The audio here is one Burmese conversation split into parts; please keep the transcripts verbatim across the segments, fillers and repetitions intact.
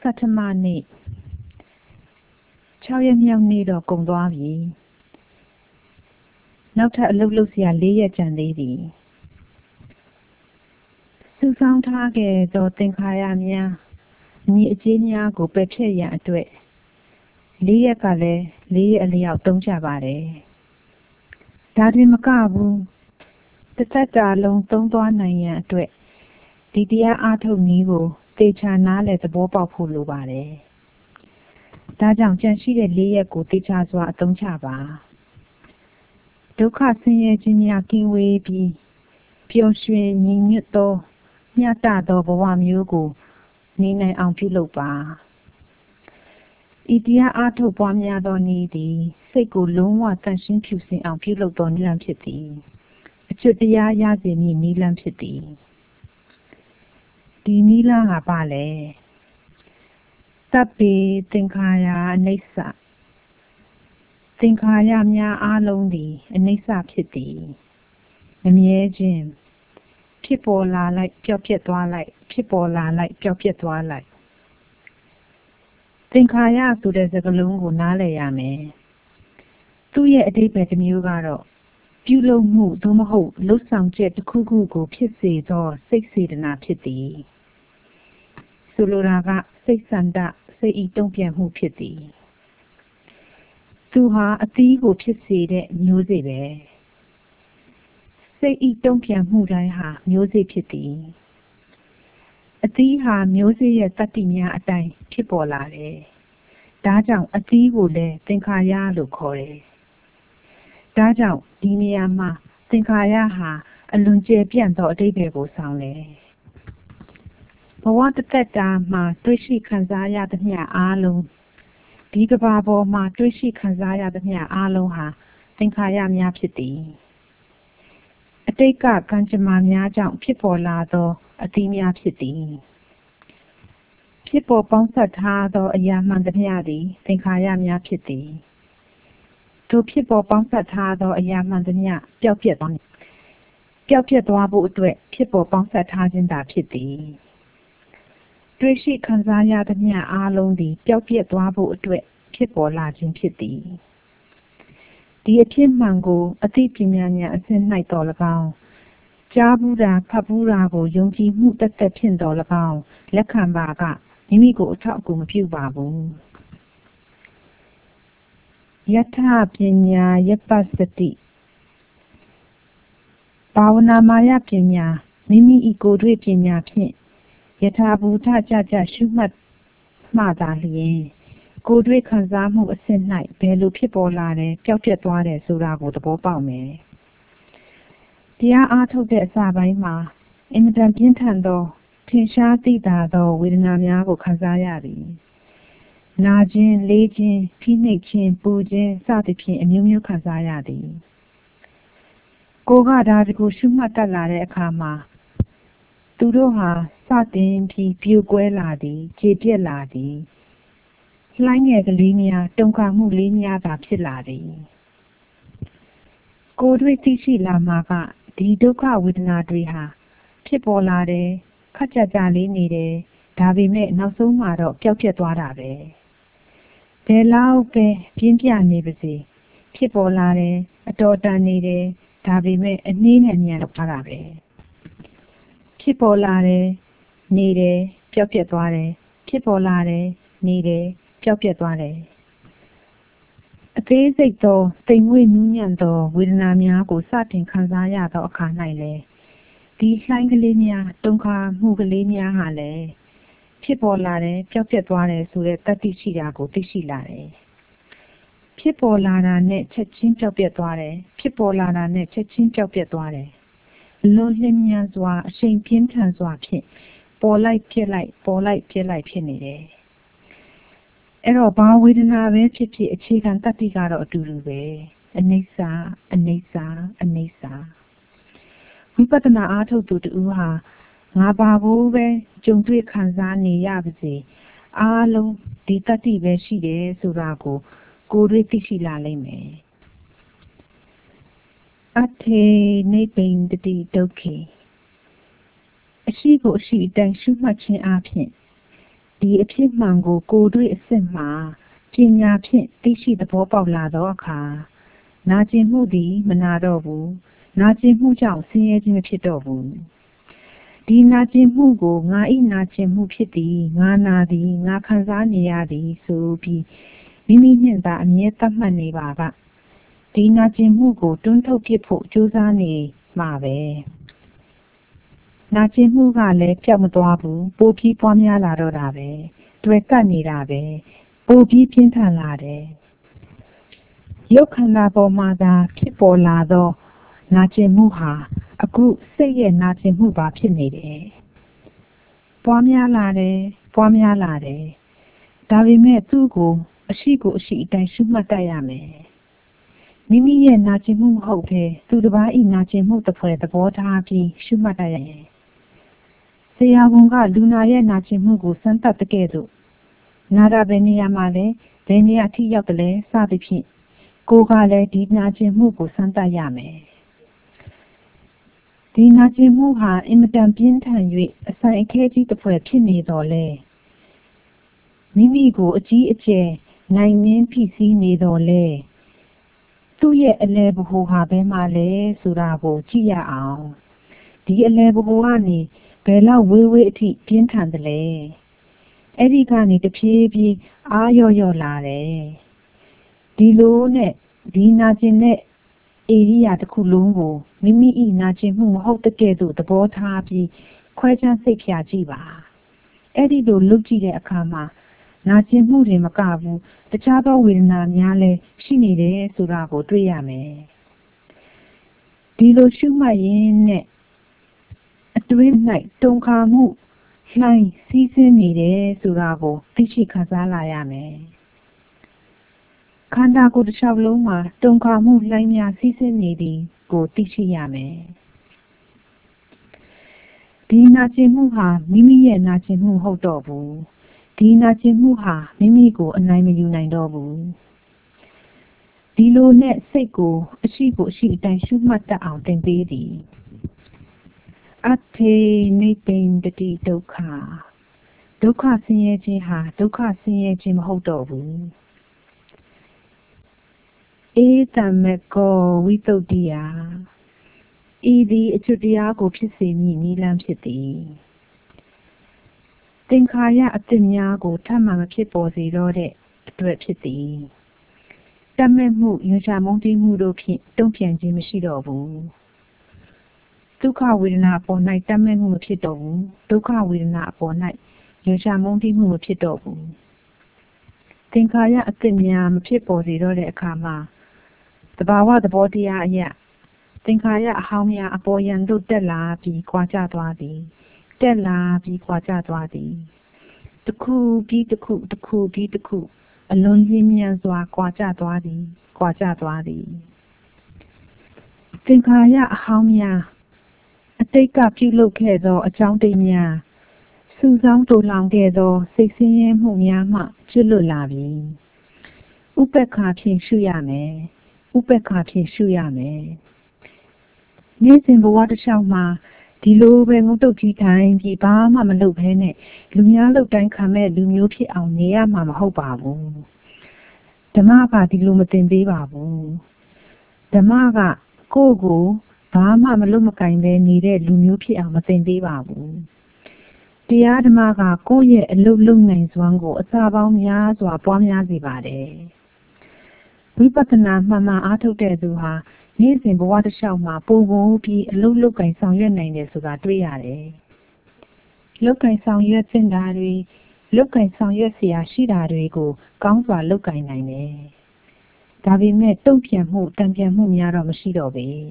Satamani Chowyamyamni do Gongdwabi Nauta Lulusia Lia Jandidi Susang Tage do Tinkayamia Ni Jinia go Petia Dwe Lia Kale Lia Liao Dongchabare Daddy Makabu The Tata Long Dongdwanaya Dwe Didia Ato Nigo Techa Nale the Boba Pulubare Dajang Janshi Lia go Techa Zwa Dongchaba Doka Senya Jinia Kingwe Bi Pio Shui Ninuto Nyata do Bawam Yugo Nina Ampuloba Idia Ato Bamia do Nidi Sego Lungwa Tanshin Pusin Ampulo do Nilam Piti Chutia Yazini Nilam Piti Di Nila Habale Tapi Tinkaya Nesa Tinkaya Mia Alondi Nesa Piti Jim People la like Piopietwa like people la like Piopietwa like Tinkaya to the Zagalungu Nale Yame Two year a day better Mugaro Pulo Mu Domaho Losang Jet Kugu Pitsi or six seed and a pity Suluraga six sanda say eat don't be a who pity Suha a tea who pitsi music Say eat don't be a moodai ha, music pity. A tea ha, music at Tatinia a day, Kipolare. Dajang a tea would think I ya look hore. Dajang, Dinia ma, think I ya ha, a lunge pianto de bebo soundly. But what the teta ma, Trishi Kanzaya the mea alo. Digababo ma, Trishi Kanzaya the mea alo ha, think I am ya pity. A take up Kanjamania jump people lado, a timia pity. People bounce at hado a yaman the miadi, think I am ya pity. Two people bounce at hado a yaman the mia, Piapiet. Piapiet wabu dwe, people bounce at hajin da pity. Drishi Kanzaya the mia alondi, Piapiet wabu dwe, people lajin pity. The Atin Mango, a deep Jimania, a sin night all about. Jabura, Kaburago, Yonki, moved at the pin all about. Lekambaga, Imigo, Takum, Pew Babu. Yata Pinya, Yapasati. Bauna Maya Pinya, Mimi Ego Pinya Pin. Yatabu Taja Shumat Madali. Godwe Kanzamu a sin night, Belu Pipolare, Piapietware, Surago the Bobame. Dia Ato de Sabaima, Imidan Pintando, Pinsha Dida do with Namiago Kazayari. Najin, Lejin, Pinichin, Bujin, Satipin, and Mumu Kazayadi. Goga Dadigo Shumatalare Kama. Tudoha, Satin, Pi, Pugueladi, Jipieladi. Flying egg linear, Donka mu linear da pilari. Godwe tishi la maga, di doka with nadriha. Pipolare, Kachajali nide, Davi me no so maro, Piapietwarabe. De lao pe, Pimpia nibisi. Pipolare, a daughter nide, Davi me a name and yan parabe. Pipolare, nide, Piapietware, Pipolare, nide. Piapietware. A basic though, thing we union though, with Namia go satin Kanzaya or Kanile. These Langalinia, Donka, Mugalinia Hale. Pipolare, Piapietware, so that Tishia go Tishilare. Pipolana net chin Piapietware, Pipolana net chin Piapietware. Lolinia zwa, shame pintan zwa pin. Polite pilite, polite pilite pinide. Ero ba widina ve chipi achigan tatigaro durube. Anesa, Anesa, Anesa. Wipatana ato to the uha. Nababove, Jungri Kanzani Yabzi. Alo, di tati ve shide, Surago, Guriti Shilaleme. Ate, naping the di doki. A she go she, then shoot much in apin. ဒီအဖြစ်မှန်ကိုကိုယ်တွေ့အစစ်မှာပညာဖြင့်သိရှိသဘောပေါက်လာသောအခါနာကျင်မှုသည်မနာတော့ဘူးနာကျင်မှုကြောင့်ဆင်းရဲခြင်းမဖြစ်တော့ဘူးဒီနာကျင်မှုကိုငါ၏နာကျင်မှုဖြစ်သည်ငါနာသည်ငါခံစားနေရသည်ဆိုပြီးမိမိနှင့်သာအမြဲသတ်မှတ်နေပါကဒီနာကျင်မှုကိုတွန်းထုတ်ပစ်ဖို့ကြိုးစားနေမှာပဲနာကျင်မှုကလည်းပြောက်မသွားဘူးပိုပြီးပွားများလာတော့တာပဲတွေ့ကပ်နေတာပဲပိုပြီးပြင်းထန်လာတယ်ရုပ်ခန္ဓာပေါ်မှာသာဖြစ်ပေါ်လာသောနာကျင်မှုဟာအခုစိတ်ရဲ့နာကျင်မှုပါဖြစ်နေတယ်ပွားများလာတယ်ပွားများလာတယ်ဒါပေမဲ့သူ့ကိုအရှိကိုအရှိအတိုင်းရှုမှတ်တတ်ရမယ်မိမိရဲ့နာကျင်မှုမဟုတ်ဘဲသူတစ်ပါးဤနာကျင်မှုတစ်ဖွဲ့သဘောထားပြီးရှုမှတ်တတ်ရမယ်ဆရာဝန်ကလူနာရဲ့နာကျင်မှုကိုစမ်းသပ်တဲ့ကဲ့သို့နာတာဘယ်နေရာမှာလဲဘယ်နေရာထိရောက်တယ်လဲစသဖြင့်ကိုယ်ကလည်းဒီနာကျင်မှုကိုစမ်းသပ်ရမယ်ဒီနာကျင်မှုဟာအင်မတန်ပြင်းထန်၍အဆိုင်အခဲကြီးတစ်ဖွဲ့ဖြစ်နေတော့လေမိမိကိုအကြီးအကျယ်နိုင်နှင်းဖိစီးနေတော့လေသူ့ရဲ့အလဲဘဟုဟာဘယ်မှာလဲဆိုတာကိုကြည့်ရအောင်ဒီအလဲဘဟုကနေဘယ်လောက်ဝေးဝေးအထိပြင်းထန်တယ်လဲအဲ့ဒီကနေတဖြည်းဖြည်းအားရော့ရော့လာတယ်ဒီလိုနဲ့ဒီနာကျင်တဲ့ဧရိယာတစ်ခုလုံးကိုမိမိ၏နာကျင်မှုမဟုတ်တဲ့ကဲ့သို့သဘောထားပြီးခွဲခြားစိတ်ဖြာကြည့်ပါအဲ့ဒီလိုလုပ်ကြည့်တဲ့အခါမှာနာကျင်မှုတွေမကဘူးတခြားသောဝေဒနာများလည်းရှိနေတယ်ဆိုတာကိုတွေ့ရမယ်ဒီလိုရှုမှတ်ရင်းနဲ့အတွင်း၌တုန်ခါမှုလှိုင်းစီးဆင်းနေတယ်ဆိုတာကိုသိရှိခံစားလာရမယ်ခန္ဓာကိုယ်တစ်လျှောက်လုံးမှာတုန်ခါမှုလှိုင်းများစီးဆင်းနေသည်ကိုသိရှိရမယ်ဒီနာကျင်မှုဟာမိမိရဲ့နာကျင်မှုမဟုတ်တော့ဘူးဒီနာကျင်မှုဟာမိမိကိုအနိုင်မယူနိုင်တော့ဘူးဒီလိုနဲ့စိတ်ကိုအရှိကိုအရှိအတိုင်းရှုမှတ်တတ်အောင်သင်ပေးသည်အထေနိဗ္ဗိန္ဒတိဒုက္ခဒုက္ခဆင်းရဲခြင်းဟာဒုက္ခဆင်းရဲခြင်းမဟုတ်တော့ဘူးဧတမကောဝိတုဒ္ဓိယဤသည်အကျွတ်တရားကိုဖြစ်စေမည်နည်းလမ်းဖြစ်သည်သင်္ခါရအသစ်များကိုထပ်မံမဖြစ်ပေါ်စေတော့တဲ့အတွက်ဖြစ်သည်တတ်မဲ့မှုရွှေရှာမုန်းတီးမှုတို့ဖြင့်တုံ့ပြန်ခြင်းမရှိတော့ဘူးဒုက္ခဝေဒနာအပေါ်၌တတ်မဲ့မှုမဖြစ်တော့ဘူးဒုက္ခဝေဒနာအပေါ်၌ရွှေရှာမုန်းတီးမှုမဖြစ်တော့ဘူးသင်္ခါရအသစ်များမဖြစ်ပေါ်စေတော့တဲ့အခါမှာသဘာဝသဘောတရားအရာသင်္ခါရအဟောင်းများအပေါ်ယံတို့တက်လာပြီးခွာကျသွားသည်တက်လာပြီးခွာကျသွားသည်တစ်ခုပြီးတစ်ခုတစ်ခုပြီးတစ်ခုအလွန်ကြီးမြတ်စွာခွာကျသွားသည်ခွာကျသွားသည်သင်္ခါရအဟောင်းများအတိတ်ကပြုလုပ်ခဲ့သောအကြောင်းတရားများစုဆောင်းတူလောင်ခဲ့သောစိတ်ဆင်းရဲမှုများမှကျွတ်လွတ်လာပြီဥပ္ပခါဖြင့်ရှုရမယ်ဥပ္ပခါဖြင့်ရှုရမယ်နေ့စဉ်ဘဝတစ်လျှောက်မှာဒီလိုပဲငုတ်တုတ်ကြီးတိုင်းပြီးဘာမှမလုပ်ဘဲနဲ့လူများလုပ်တိုင်းခံမဲ့လူမျိုးဖြစ်အောင်နေရမှာမဟုတ်ပါဘူးဓမ္မကဒီလိုမသင်ပေးပါဘူးဓမ္မကကိုယ့်ကိုဘာမှမလုပ်မကင်ပဲနေတဲ့လူမျိုးဖြစ်အောင်မသင်ပေးပါဘူးတရားဓမ္မကကိုယ့်ရဲ့အလုပ်လုပ်နိုင်စွမ်းကိုအစာပေါင်းများစွာပွားများစေပါတယ်ဝိပဿနာမှန်မှန်အားထုတ်တဲ့သူဟာနေ့စဉ်ဘဝတစ်လျှောက်မှာပုံပုံပြီးအလုပ်လုပ်ကင်ဆောင်ရွက်နိုင်တယ်ဆိုတာတွေ့ရတယ်လုပ်ကင်ဆောင်ရွက်သင့်တာတွေလုပ်ကင်ဆောင်ရွက်เสียရှိတာတွေကိုကောင်းစွာလုပ်ကင်နိုင်တယ်ဒါပေမဲ့တုံ့ပြန်မှုတံပြန်မှုများတော့မရှိတော့ဘူး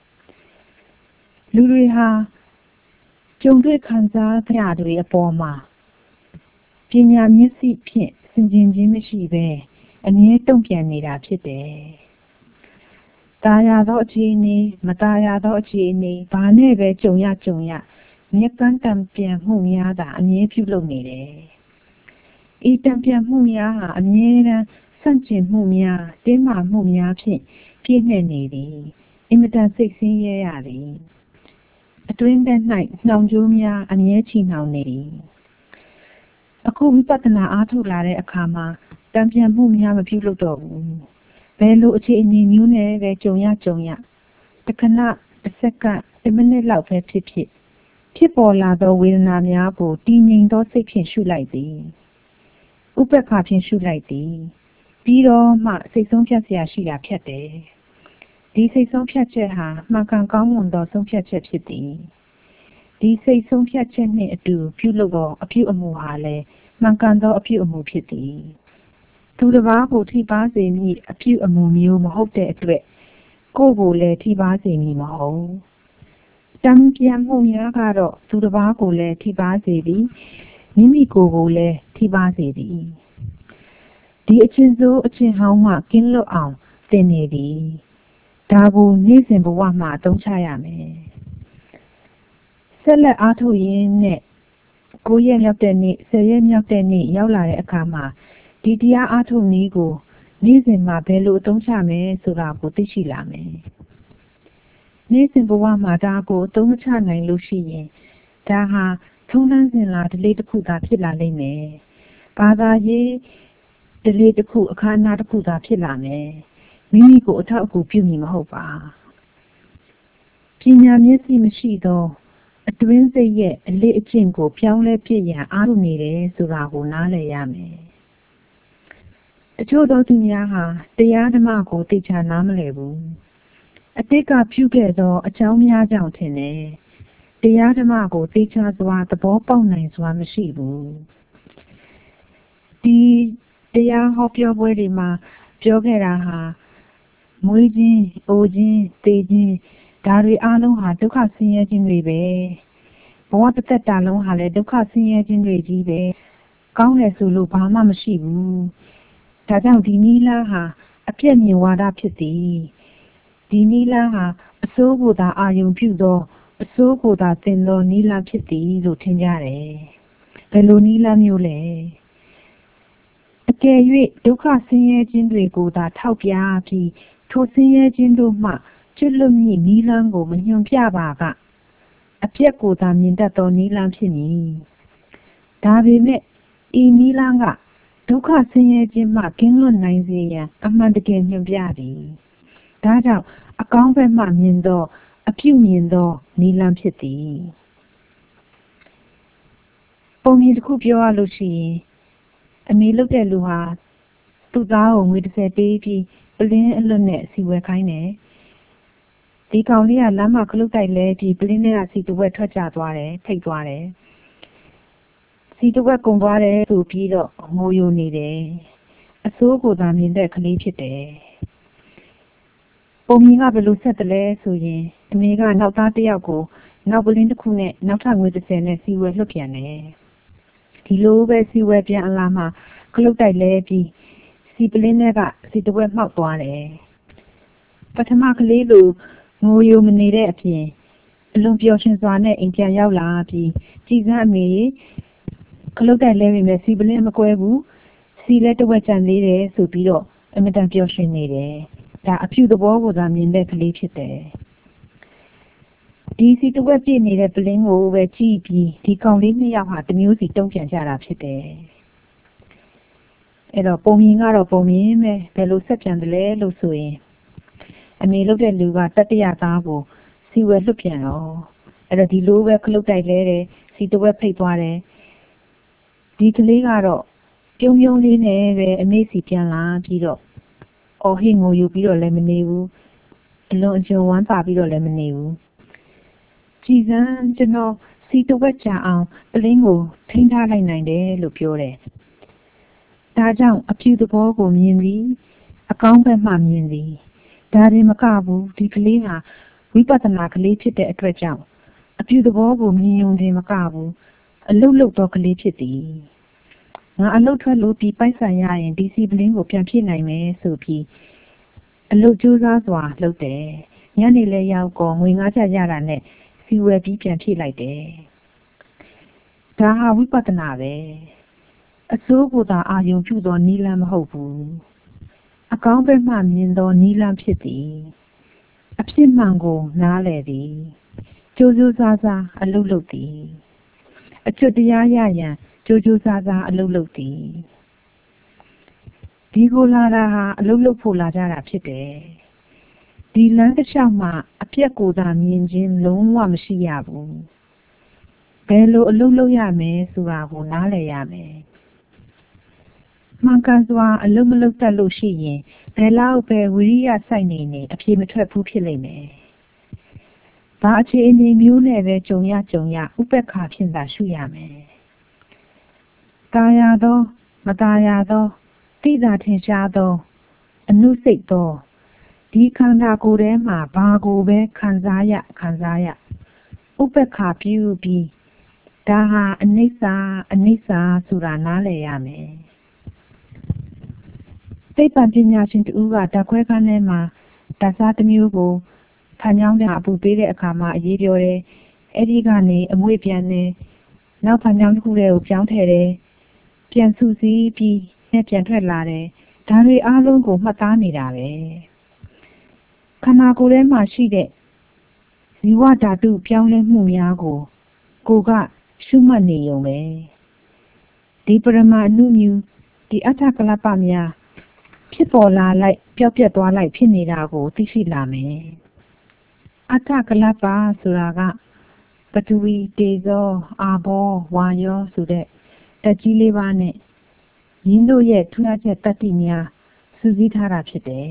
လူတွေဟာကြုံတွေ့ခံစားကြရတွေအပေါ်မှာပညာမျက်စိဖြင့်ဆင်ခြင်ခြင်းမရှိပဲအမြဲတုံ့ပြန်နေတာဖြစ်တယ်။ตาရသောအခြေအနေမตาရသောအခြေအနေဘာနဲ့ပဲကြုံရကြုံရမျက်ကန်းတံပြန်မှုများတာအမြဲပြုလုပ်နေတယ်။ဤတံပြန်မှုများဟာအမြဲတမ်းဆန့်ကျင်မှုများတင်းမာမှုများဖြင့်ပြည့်နှက်နေသည်။အင်မတန်စိတ်ဆင်းရဲရသည်။အတွင်းထဲ၌နှောင်ကြိုးများအမြဲချီနှောင်နေသည်အခုဝိပဿနာအားထုတ်လာတဲ့အခါမှာတံပြန်မှုများမပြုလုပ်တော့ဘူးဘယ်လိုအခြေအနေမျိုးနဲ့ပဲကြုံရကြုံရတခဏတစ်စက္ကန့်တစ်မိနစ်လောက်ပဲဖြစ်ဖြစ်ဖြစ်ပေါ်လာသောဝေဒနာများကိုတည်ငြိမ်သောစိတ်ဖြင့်ရှုလိုက်သည်ဥပ္ပခါဖြင့်ရှုလိုက်သည်ပြီးတော့မှစိတ်ဆုံးဖြတ်เสียရှိတာဖြတ်တယ်ဒီစိတ်ဆုံးဖြတ်ချက်ဟာမှန်ကန်ကောင်းမွန်သောဆုံးဖြတ်ချက်ဖြစ်သည်ဒီစိတ်ဆုံးဖြတ်ချက်နှင့်အတူပြုလုပ်သောအပြုအမူဟာလည်းမှန်ကန်သောအပြုအမူဖြစ်သည်သူတစ်ပါးကိုထိပါစေမည့်အပြုအမူမျိုးမဟုတ်တဲ့အတွက်ကိုယ်ကိုလည်းထိပါစေမည်မဟုတ်တံပြန်မှုများကတော့သူတစ်ပါးကိုလည်းထိပါစေသည်မိမိကိုယ်ကိုလည်းထိပါစေသည်ဒီအချင်းစိုးအချင်းဟောင်းမှကင်းလွတ်အောင်သင်နေသည်ဒါကိုနေ့စဉ်ဘဝမှာအသုံးချရမယ်ဆက်လက်အားထုတ်ရင်းနဲ့ကိုရက်မြောက်တဲ့နေ့ဆယ်ရက်မြောက်တဲ့နေ့ရောက်လာတဲ့အခါမှာဒီတရားအားထုတ်နည်းကိုနေ့စဉ်မှာဘယ်လိုအသုံးချမယ်ဆိုတာကိုသိရှိလာမယ်နေ့စဉ်ဘဝမှာဒါကိုအသုံးချနိုင်လို့ရှိရင်ဒါဟာထုံးတမ်းစဉ်လာဒလေးတစ်ခုသာဖြစ်လာလိမ့်မယ်ဘာသာရေးဒလေးတစ်ခုအခမ်းအနားတစ်ခုသာဖြစ်လာမယ်မိမိကိုအထောက်အကူပြုမည်မဟုတ်ပါပညာမျက်စိမရှိသောအတွင်းစိတ်ရဲ့အလေးအကျင့်ကိုပြောင်းလဲပြည့်ရန်အားထုတ်နေတယ်ဆိုတာကိုနားလည်ရမယ်တချို့သောသူများဟာတရားဓမ္မကိုသိချာနားမလည်ဘူးအတိတ်ကပြုခဲ့သောအကြောင်းများကြောင့်ထင်တယ်တရားဓမ္မကိုသိချာစွာသဘောပေါက်နိုင်စွာမရှိဘူးဒီတရားဟောပြောပွဲတွေမှာပြောခဲ့တာဟာမွေးခြင်းအိုခြင်းသေခြင်းဒါတွေအားလုံးဟာဒုက္ခဆင်းရဲခြင်းတွေပဲဘဝတစ်သက်တာလုံးဟာလည်းဒုက္ခဆင်းရဲခြင်းတွေကြီးပဲကောင်းတယ်ဆိုလို့ဘာမှမရှိဘူးဒါကြောင့်ဒီနိလန်းဟာအပြည့်မြင်ဝါဒဖြစ်သည်ဒီနိလန်းဟာအစိုးကိုသာအာယုံပြုသောအစိုးကိုသာသင်သောနိလန်းဖြစ်သည်လို့ထင်ကြတယ်ဘယ်လိုနိလန်းမျိုးလဲအကယ်၍ဒုက္ခဆင်းရဲခြင်းတွေကိုသာထောက်ပြပြီးထိုဆင်းရဲခြင်းတို့မှကျွတ်လွတ်မည့်နိလန်းကိုမညွန်ပြပါကအပြည့်ကိုသာမြင်တတ်သောနိလန်းဖြစ်မည်ဒါပေမဲ့ဤနိလန်းကဒုက္ခဆင်းရဲခြင်းမှကင်းလွတ်နိုင်စေရန်အမှန်တကယ်ညွှန်ပြသည်ဒါကြောင့်အကောင်းဘက်မှမြင်သောအပြုမြင်သောနိလန်းဖြစ်သည်ပုံမြင်တစ်ခုပြောရလို့ရှိရင်အမေလုပ်တဲ့လူဟာသူ့သားကိုငွေတစ်ဆယ်ပေးပြီးပလင်းအလွတ်နဲ့စီဝယ်ခိုင်းတယ်ဒီကောင်လေးကလမ်းမှာခလုတ်တိုက်လဲပြီးပလင်းနဲ့ကစီတဝက်ထွက်ကျသွားတယ်ထိတ်သွားတယ်စီတဝက်ကုန်သွားတယ်ဆိုပြီးတော့ငိုယိုနေတယ်အစိုးကိုသာမြင်တဲ့ကလေးဖြစ်တယ်ပုံမြင်ကဘယ်လိုဆက်တယ်လဲဆိုရင်အမေကနောက်သားတစ်ယောက်ကိုနောက်ပလင်းတစ်ခုနဲ့နောက်ထပ်ငွေတစ်ဆယ်နဲ့စီဝယ်လွှတ်ပြန်တယ်ဒီလိုပဲစီဝယ်ပြန်အလာမှာခလုတ်တိုက်လဲပြီးစီပလင်းနဲ့ကစီတဝက်မှောက်သွားတယ်ပထမကလေးလိုငိုယိုမနေတဲ့အပြင်အလွန်ပျော်ရွှင်စွာနဲ့အိမ်ပြန်ရောက်လာပြီးကြည်စမ်းအမေခလုတ်တိုက်လဲပြီးမဲ့စီပလင်းမကွဲဘူးစီလဲတဝက်ကျန်သေးတယ်ဆိုပြီးတော့အမတန်ပျော်ရွှင်နေတယ်ဒါအဖြူသဘောကိုသာမြင်တဲ့ကလေးဖြစ်တယ်ဒီစီတဝက်ပြည့်နေတဲ့ပလင်းကိုပဲကြည့်ပြီးဒီကောင်လေးနှစ်ယောက်ဟာတမျိုးစီတုံ့ပြန်ကြတာဖြစ်တယ်အဲ့တော့ပုံမြင်ကတော့ပုံမြင်ပဲဘယ်လိုဆက်ပြန်တယ်လဲလို့ဆိုရင်အမေလုပ်တဲ့လူကတတိယသားကိုစီဝယ်လွတ်ပြန်တော့အဲ့တော့ဒီလိုပဲခလုတ်တိုက်လဲတယ်စီတဝက်ဖိတ်သွားတယ်ဒီကလေးကတော့ပြုံးပြုံးလေးနဲ့ပဲအမေစီပြန်လာပြီးတော့အော်ဟိငိုယူပြီးတော့လည်းမနေဘူးအလွန်အကျွံဝမ်းသာပြီးတော့လည်းမနေဘူးကြည်စမ်းကျွန်တော်စီတဝက်ကြာအောင်ပလင်းကိုထိန်းထားလိုက်နိုင်တယ်လို့ပြောတယ်ဒါကြောင့်အဖြူသဘောကိုမြင်ပြီးအကောင်းဘက်မှမြင်သည်ဒါရင်မကဘူးဒီကလေးဟာဝိပဿနာကလေးဖြစ်တဲ့အတွက်ကြောင့်အဖြူသဘောကိုမြင်ုံတင်မကဘူးအလုတ်လုတ်သောကလေးဖြစ်သည်ငါအလုတ်ထွက်လို့ပြီးပိုက်ဆံရရင်ဒီစီပလင်းကိုပြန်ဖြည့်နိုင်မယ်ဆိုပြီးအလုတ်ကြိုးစားစွာလုပ်တယ်ညနေလဲရောက်ကောငွေငါးချက်ရတာနဲ့စီဝယ်ပြီးပြန်ဖြည့်လိုက်တယ်ဒါဟာဝိပဿနာပဲအစိုးကိုသာအာယုံပြုသောနိလန်းမဟုတ်ဘူးအကောင်းဘက်မှမြင်သောနိလန်းဖြစ်သည်အဖြစ်မှန်ကိုနားလည်သည်ကြိုးကြိုးစားစားအလုတ်လုပ်သည်အကျွတ်တရားရရန်ကြိုးကြိုးစားစားအလုပ်လုပ်သည်ဒီကိုလာတာဟာအလုပ်လုပ်ဖို့လာကြတာဖြစ်တယ်ဒီလမ်းတစ်လျှောက်မှာအပြက်ကိုသာမြင်ခြင်းလုံးဝမရှိရဘူးဘယ်လိုအလုပ်လုပ်ရမယ်ဆိုတာကိုနားလည်ရမယ်မှန်ကန်စွာအလုပ်မလုပ်တတ်လို့ရှိရင်ဘယ်လောက်ပဲဝိရိယစိုက်နေနေအပြေမထွက်ဘူးဖြစ်လိမ့်မယ်။ဘာအခြေအနေမျိုးနဲ့ပဲကြုံရကြုံရဥပက္ခဖြစ်တာရှုရမယ်။တာယာသောမတာယာသောသိတာထင်ရှားသောအနုစိတ်သောဒီခန္ဓာကိုယ်ထဲမှာဘာကိုပဲခံစားရခံစားရဥပက္ခပြုပြီးဒါဟာအနိစ္စအနိစ္စဆိုတာနားလည်ရမယ်။သိပ္ပံပညာရှင်တူကဓာတ်ခွဲခန်းထဲမှာဓာတ်စားတစ်မျိုးကိုဖန်ကြောင်းတဲ့အပူပေးတဲ့အခါမှာအရေးပြောတယ်။အဲ့ဒီကနေအမွေပြန်တယ်။နောက်ဖန်ကြောင်းတစ်ခုတည်းကိုပြောင်းထည့်တယ်။ပြန်စုစည်းပြီးနဲ့ပြန်ထွက်လာတယ်။ဒါတွေအားလုံးကိုမှတ်သားနေတာပဲ။ခန္ဓာကိုယ်ထဲမှာရှိတဲ့ဇီဝဓာတုပြောင်းလဲမှုများကိုကိုကရှုမှတ်နေုံပဲ။ဒီပရမအနုမြူဒီအထကလပ္ပများဖြစ်ပေါ်လာလိုက်ပျောက်ပြတ်သွားလိုက်ဖြစ်နေတာကိုသိရှိလာမယ်အထကလပ္ပဆိုတာကပထဝီတေဇောအာဘောဝါယောဆိုတဲ့တက်ကြီးလေးပါးနဲ့ရင်းတို့ရဲ့ထူးခြားချက်တတ္တိများစုစည်းထားတာဖြစ်တယ်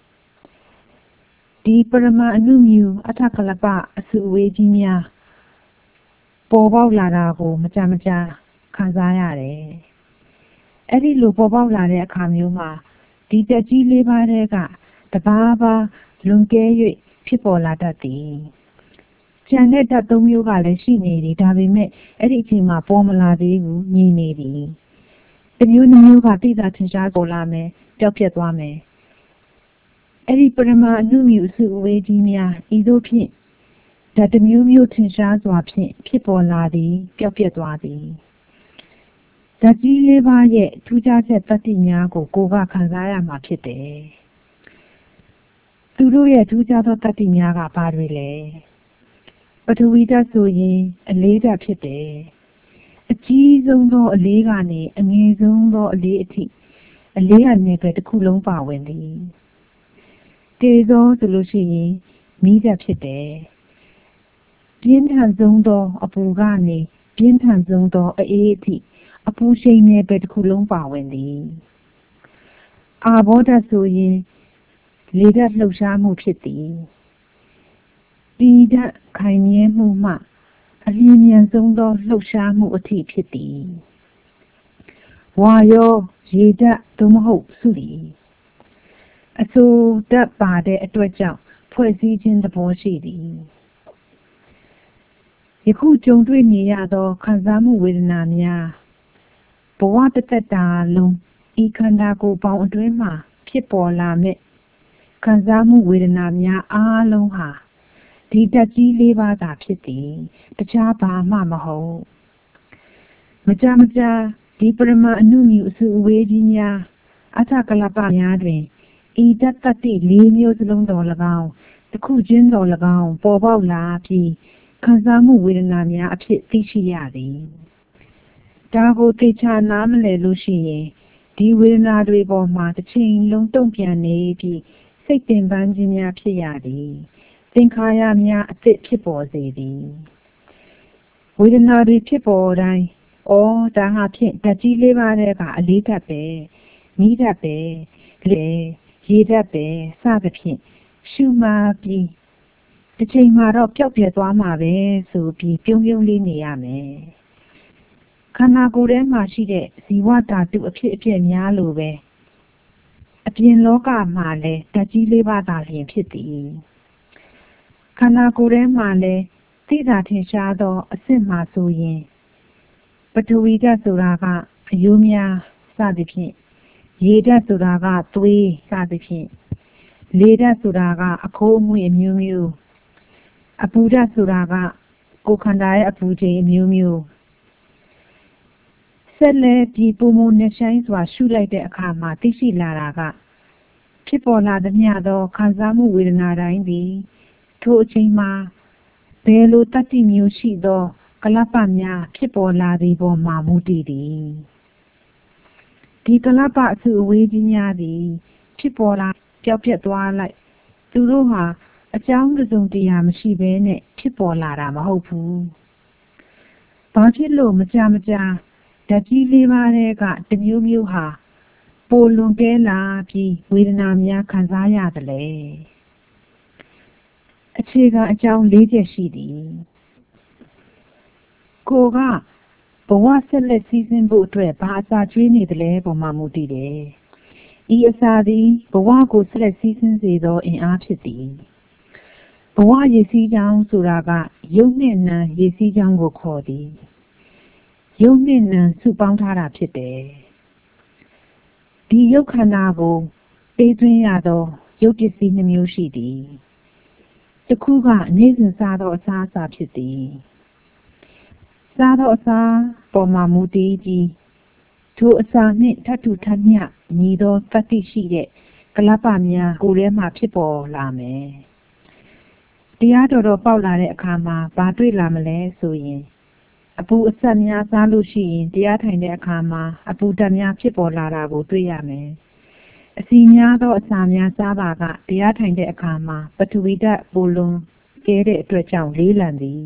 ဒီပရမအနုမြူအထကလပ္ပအစုအဝေးကြီးများပေါ်ပေါက်လာတာကိုမကြမကြာခံစားရတယ်အဲ့ဒီလိုပေါ်ပေါက်လာတဲ့အခါမျိုးမှာဒီတက်ကြီးလေးပါးတဲ့ကတဘာဘာလွန်ကဲ၍ဖြစ်ပေါ်လာတတ်သည်ကျန်တဲ့ဓာတ်သုံးမျိုးကလည်းရှိနေသည်ဒါပေမဲ့အဲ့ဒီအချိန်မှာပေါ်မလာသေးဘူးညင်နေသည်တမျိုးနှမျိုးကသိတာထင်ရှားပေါ်လာမယ်ပျောက်ပြတ်သွားမယ်အဲ့ဒီပရမအနုမြူအစုအဝေးကြီးများဤသို့ဖြင့်ဓာတ်တမျိုးမျိုးထင်ရှားစွာဖြင့်ဖြစ်ပေါ်လာသည်ပျောက်ပြတ်သွားသည်ဓာတ်ကြီးလေးပါးရဲ့ထူးခြားချက်တတ္တိများကိုကိုယ်ကခံစားရမှာဖြစ်တယ်သူတို့ရဲ့ထူးခြားသောတတ္တိများကဘာတွေလဲပထဝီဓာတ်ဆိုရင်အလေးဓာတ်ဖြစ်တယ်အကြီးဆုံးသောအလေးကနေအငယ်ဆုံးသောအလေးအထိအလေးအနေပဲတစ်ခုလုံးပါဝင်သည်တေဇောဆိုလို့ရှိရင်မီးဓာတ်ဖြစ်တယ်ပြင်းထန်ဆုံးသောအပူကနေပြင်းထန်ဆုံးသောအေးအထိအပူရှိန်နဲ့ပဲတစ်ခုလုံးပါဝင်သည်အာဘောဓာတ်ဆိုရင်လေဓာတ်လှုပ်ရှားမှုဖြစ်သည်ဒီဓာတ်ခိုင်မြဲမှုမှအလျင်မြန်ဆုံးသောလှုပ်ရှားမှုအထိဖြစ်သည်ဝါယောရေဓာတ်သို့မဟုတ်စုသည်အဆိုဓာတ်ပါတဲ့အတွက်ကြောင့်ဖွဲ့စည်းခြင်းသဘောရှိသည်ယခုကြုံတွေ့နေရသောခံစားမှုဝေဒနာများဘဝတသက်တာလုံးဤခန္ဓာကိုယ်ပေါင်းအတွင်းမှာဖြစ်ပေါ်လာမဲ့ခံစားမှုဝေဒနာများအားလုံးဟာဒီဓာတ်ကြီးလေးပါးသာဖြစ်သည်တခြားဘာမှမဟုတ်မကြမကြာဒီပရမအနုမြူအစုအဝေးကြီးများအထကလပ္ပများတွင်ဤဓာတ်တတ္တိလေးမျိုးစလုံးတော်၎င်းတစ်ခုချင်းတော်၎င်းပေါ်ပေါက်လာပြီးခံစားမှုဝေဒနာများအဖြစ်သိရှိရသည်ဒါကိုသိချာနားမလည်လို့ရှိရင်ဒီဝေဒနာတွေပေါ်မှာတစ်ချိန်လုံးတုံ့ပြန်နေပြီးစိတ်ပင်ပန်းခြင်းများဖြစ်ရသည်သင်္ခါရများအသစ်ဖြစ်ပေါ်စေသည်ဝေဒနာတွေဖြစ်ပေါ်တိုင်းဩဒါဟာဖြင့်ဓာတ်ကြီးလေးပါးတဲ့ကအလေးဓာတ်ပဲမိဓာတ်ပဲလေရေဓာတ်ပဲစသဖြင့်ရှုမှတ်ပြီးတစ်ချိန်မှာတော့ပျောက်ပြဲသွားမှာပဲဆိုပြီးပြုံးပြုံးလေးနေရမယ်ခန္ဓာကိုယ်ထဲမှာရှိတဲ့ဇီဝဓာတုအဖြစ်အပျက်များလိုပဲအပြင်လောကမှာလည်းဓာတ်ကြီးလေးပါးသာလျှင်ဖြစ်သည်ခန္ဓာကိုယ်ထဲမှာလည်းသိတာထင်ရှားသောအစစ်မှဆိုရင်ပထဝီဓာတ်ဆိုတာကအယိုးများစသည်ဖြင့်ရေဓာတ်ဆိုတာကသွေးစသည်ဖြင့်လေဓာတ်ဆိုတာကအခိုးအငွေ့အမျိုးမျိုးအပူဓာတ်ဆိုတာကကိုယ်ခန္ဓာရဲ့အပူချိန်အမျိုးမျိုးဆက်လက်ပြီးပုံမနဲ့ဆိုင်စွာရှုလိုက်တဲ့အခါမှာသိရှိလာတာကဖြစ်ပေါ်လာသမျှသောခံစားမှုဝေဒနာတိုင်းသည်ထိုအချိန်မှာဘယ်လိုတတ္တိမျိုးရှိသောကလပ်ပများဖြစ်ပေါ်လာသည့်ပေါ်မှာမူတည်သည်ဒီကလပ်ပအစုအဝေးကြီးများသည်ဖြစ်ပေါ်လာပျောက်ပြက်သွားလိုက်သူတို့ဟာအကြောင်းတစ်စုံတရာမရှိဘဲနဲ့ဖြစ်ပေါ်လာတာမဟုတ်ဘူးဘာဖြစ်လို့မကြမကြာဓာတ်ကြီးလေးပါးတဲ့ကတမျိုးမျိုးဟာပိုလွန်ကဲလာပြီးဝေဒနာများခံစားရတယ်လေအခြေခံအကြောင်း၄ချက်ရှိသည်ကိုကဘဝဆက်လက်စီးဆင်းဖို့အတွက်ဘာအစာကျွေးနေတယ်လဲပေါ်မှာမူတည်တယ်ဤအစာသည်ဘဝကိုဆက်လက်စီးဆင်းစေသောအင်အားဖြစ်သည်ဘဝရည်စည်းကြောင်းဆိုတာကယုံနဲ့နံရည်စည်းကြောင်းကိုခေါ်သည်ယုံနဲ့နံစုပေါင်းထားတာဖြစ်တယ်ဒီယုတ်ခန္ဓာကိုပေးသွင်းရသောယုတ်ပစ္စည်းနှမျိုးရှိသည်တစ်ခုကနေ့စဉ်စားသောအစားအစာဖြစ်သည်စားသောအစာပေါ်မှာမူတည်ပြီးထိုအစာနှင့်ထပ်တူထပ်မျှညီသောတတ္တိရှိတဲ့ကလပ်ပများကိုယ်ထဲမှာဖြစ်ပေါ်လာမယ်တရားတော်တော်ပေါက်လာတဲ့အခါမှာဘာတွေ့လာမလဲဆိုရင်အပူအဆက်များစားလို့ရှိရင်တရားထိုင်တဲ့အခါမှာအပူဓာတ်များဖြစ်ပေါ်လာတာကိုတွေ့ရမယ်အစီများသောအစာများစားပါကတရားထိုင်တဲ့အခါမှာပထဝီဓာတ်ပိုလွန်ကဲတဲ့အတွက်ကြောင့်လေးလံသည်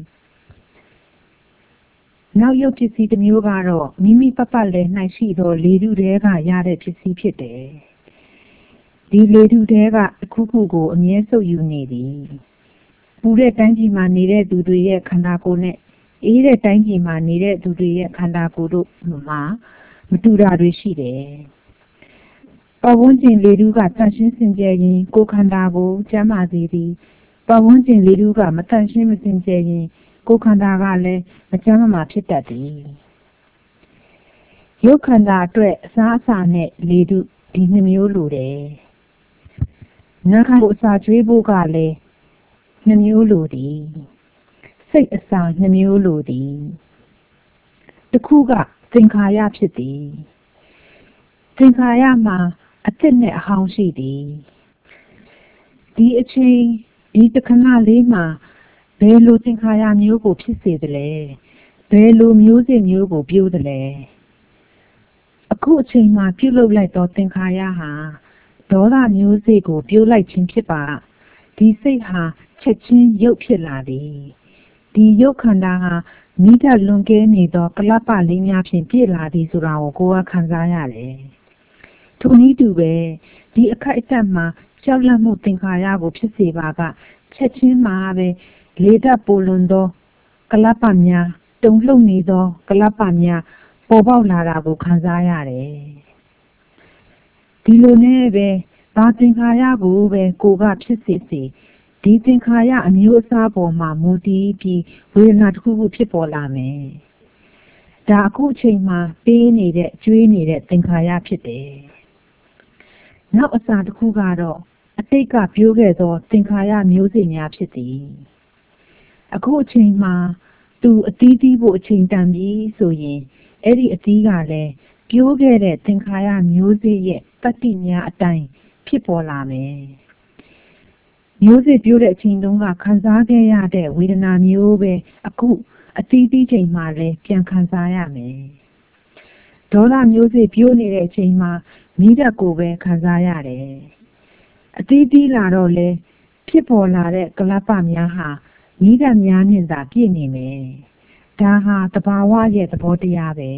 နောက်ရုပ်ပစ္စည်းတစ်မျိုးကတော့မိမိပတ်ပတ်လည်၌ရှိသောလေထုထဲကရတဲ့ပစ္စည်းဖြစ်တယ်ဒီလေထုထဲကတစ်ခုခုကိုအမြဲစုပ်ယူနေသည်ပူတဲ့တိုင်းပြည်မှာနေတဲ့သူတွေရဲ့ခန္ဓာကိုယ်နဲ့အေးတဲ့တိုင်းပြည်မှာနေတဲ့သူတွေရဲ့ခန္ဓာကိုယ်တို့မှာမတူတာတွေရှိတယ်ပတ်ဝန်းကျင်လေထုကတန့်ရှင်းစင်ကြယ်ရင်ကိုယ်ခန္ဓာကိုကျန်းမာစေသည်ပတ်ဝန်းကျင်လေထုကမတန့်ရှင်းမစင်ကြယ်ရင်ကိုယ်ခန္ဓာကလည်းမကျန်းမမာဖြစ်တတ်သည်ရုပ်ခန္ဓာအတွက်အစားအစာနဲ့လေထုဒီနှမျိုးလိုတယ်နာမ်ခန္ဓာကိုအစာကျွေးဖို့ကလည်းနှမျိုးလိုသည်စိတ်အစာနှမျိုးလိုသည်တစ်ခုကသင်္ခါရဖြစ်သည်သင်္ခါရမှာအသစ်နဲ့အဟောင်းရှိသည်ဒီအချိန်ဒီတခဏလေးမှာဘယ်လိုသင်္ခါရမျိုးကိုဖြစ်စေသလဲဘယ်လိုမျိုးစေ့မျိုးကိုပြိုးသလဲအခုအချိန်မှာပြုလုပ်လိုက်သောသင်္ခါရဟာဒေါသမျိုးစေ့ကိုပြိုးလိုက်ခြင်းဖြစ်ပါဒီစိတ်ဟာချက်ချင်းရုပ်ဖြစ်လာသည်ဒီရုပ်ခန္ဓာဟာမိဓာတ်လွန်ကဲနေသောကလပ်ပလေးများဖြင့်ပြည့်လာသည်ဆိုတာကိုကိုယ်ကခံစားရတယ်ထိုနည်းတူပဲဒီအခိုက်အတန့်မှာကြောက်လန့်မှုသင်္ခါရကိုဖြစ်စေပါကချက်ချင်းမှာပဲလေဓာတ်ပိုလွန်သောကလပ်ပများတုန်လှုပ်နေသောကလပ်ပများပေါ်ပေါက်လာတာကိုခံစားရတယ်ဒီလိုနဲ့ပဲဘာသင်္ခါရကိုပဲကိုကဖြစ်စေစေဒီသင်္ခါရအမျိုးအစားပေါ်မှာမူတည်ပြီးဝေဒနာတစ်ခုခုဖြစ်ပေါ်လာမယ်ဒါအခုအချိန်မှာပေးနေတဲ့ကျွေးနေတဲ့သင်္ခါရဖြစ်တယ်နောက်အစားတစ်ခုကတော့အတိတ်ကပြိုးခဲ့သောသင်္ခါရမျိုးစေ့များဖြစ်သည်အခုအချိန်မှာသူအသီးသီးဖို့အချိန်တန်ပြီဆိုရင်အဲ့ဒီအသီးကလည်းပြိုးခဲ့တဲ့သင်္ခါရမျိုးစေ့ရဲ့တတ္တိများအတိုင်းဖြစ်ပေါ်လာမယ်မျိုးစေ့ပြိုးတဲ့အချိန်တုန်းကခံစားခဲ့ရတဲ့ဝေဒနာမျိုးပဲအခုအသီးသီးချိန်မှလည်းပြန်ခံစားရမယ်ဒေါသမျိုးစေ့ပြိုးနေတဲ့အချိန်မှာမိဓာတ်ကိုပဲခံစားရတယ်အသီးသီးလာတော့လေဖြစ်ပေါ်လာတဲ့ကလပ်ပများဟာမိဓာတ်များနဲ့သာပြည့်နေမယ်ဒါဟာသဘာဝရဲ့သဘောတရားပဲ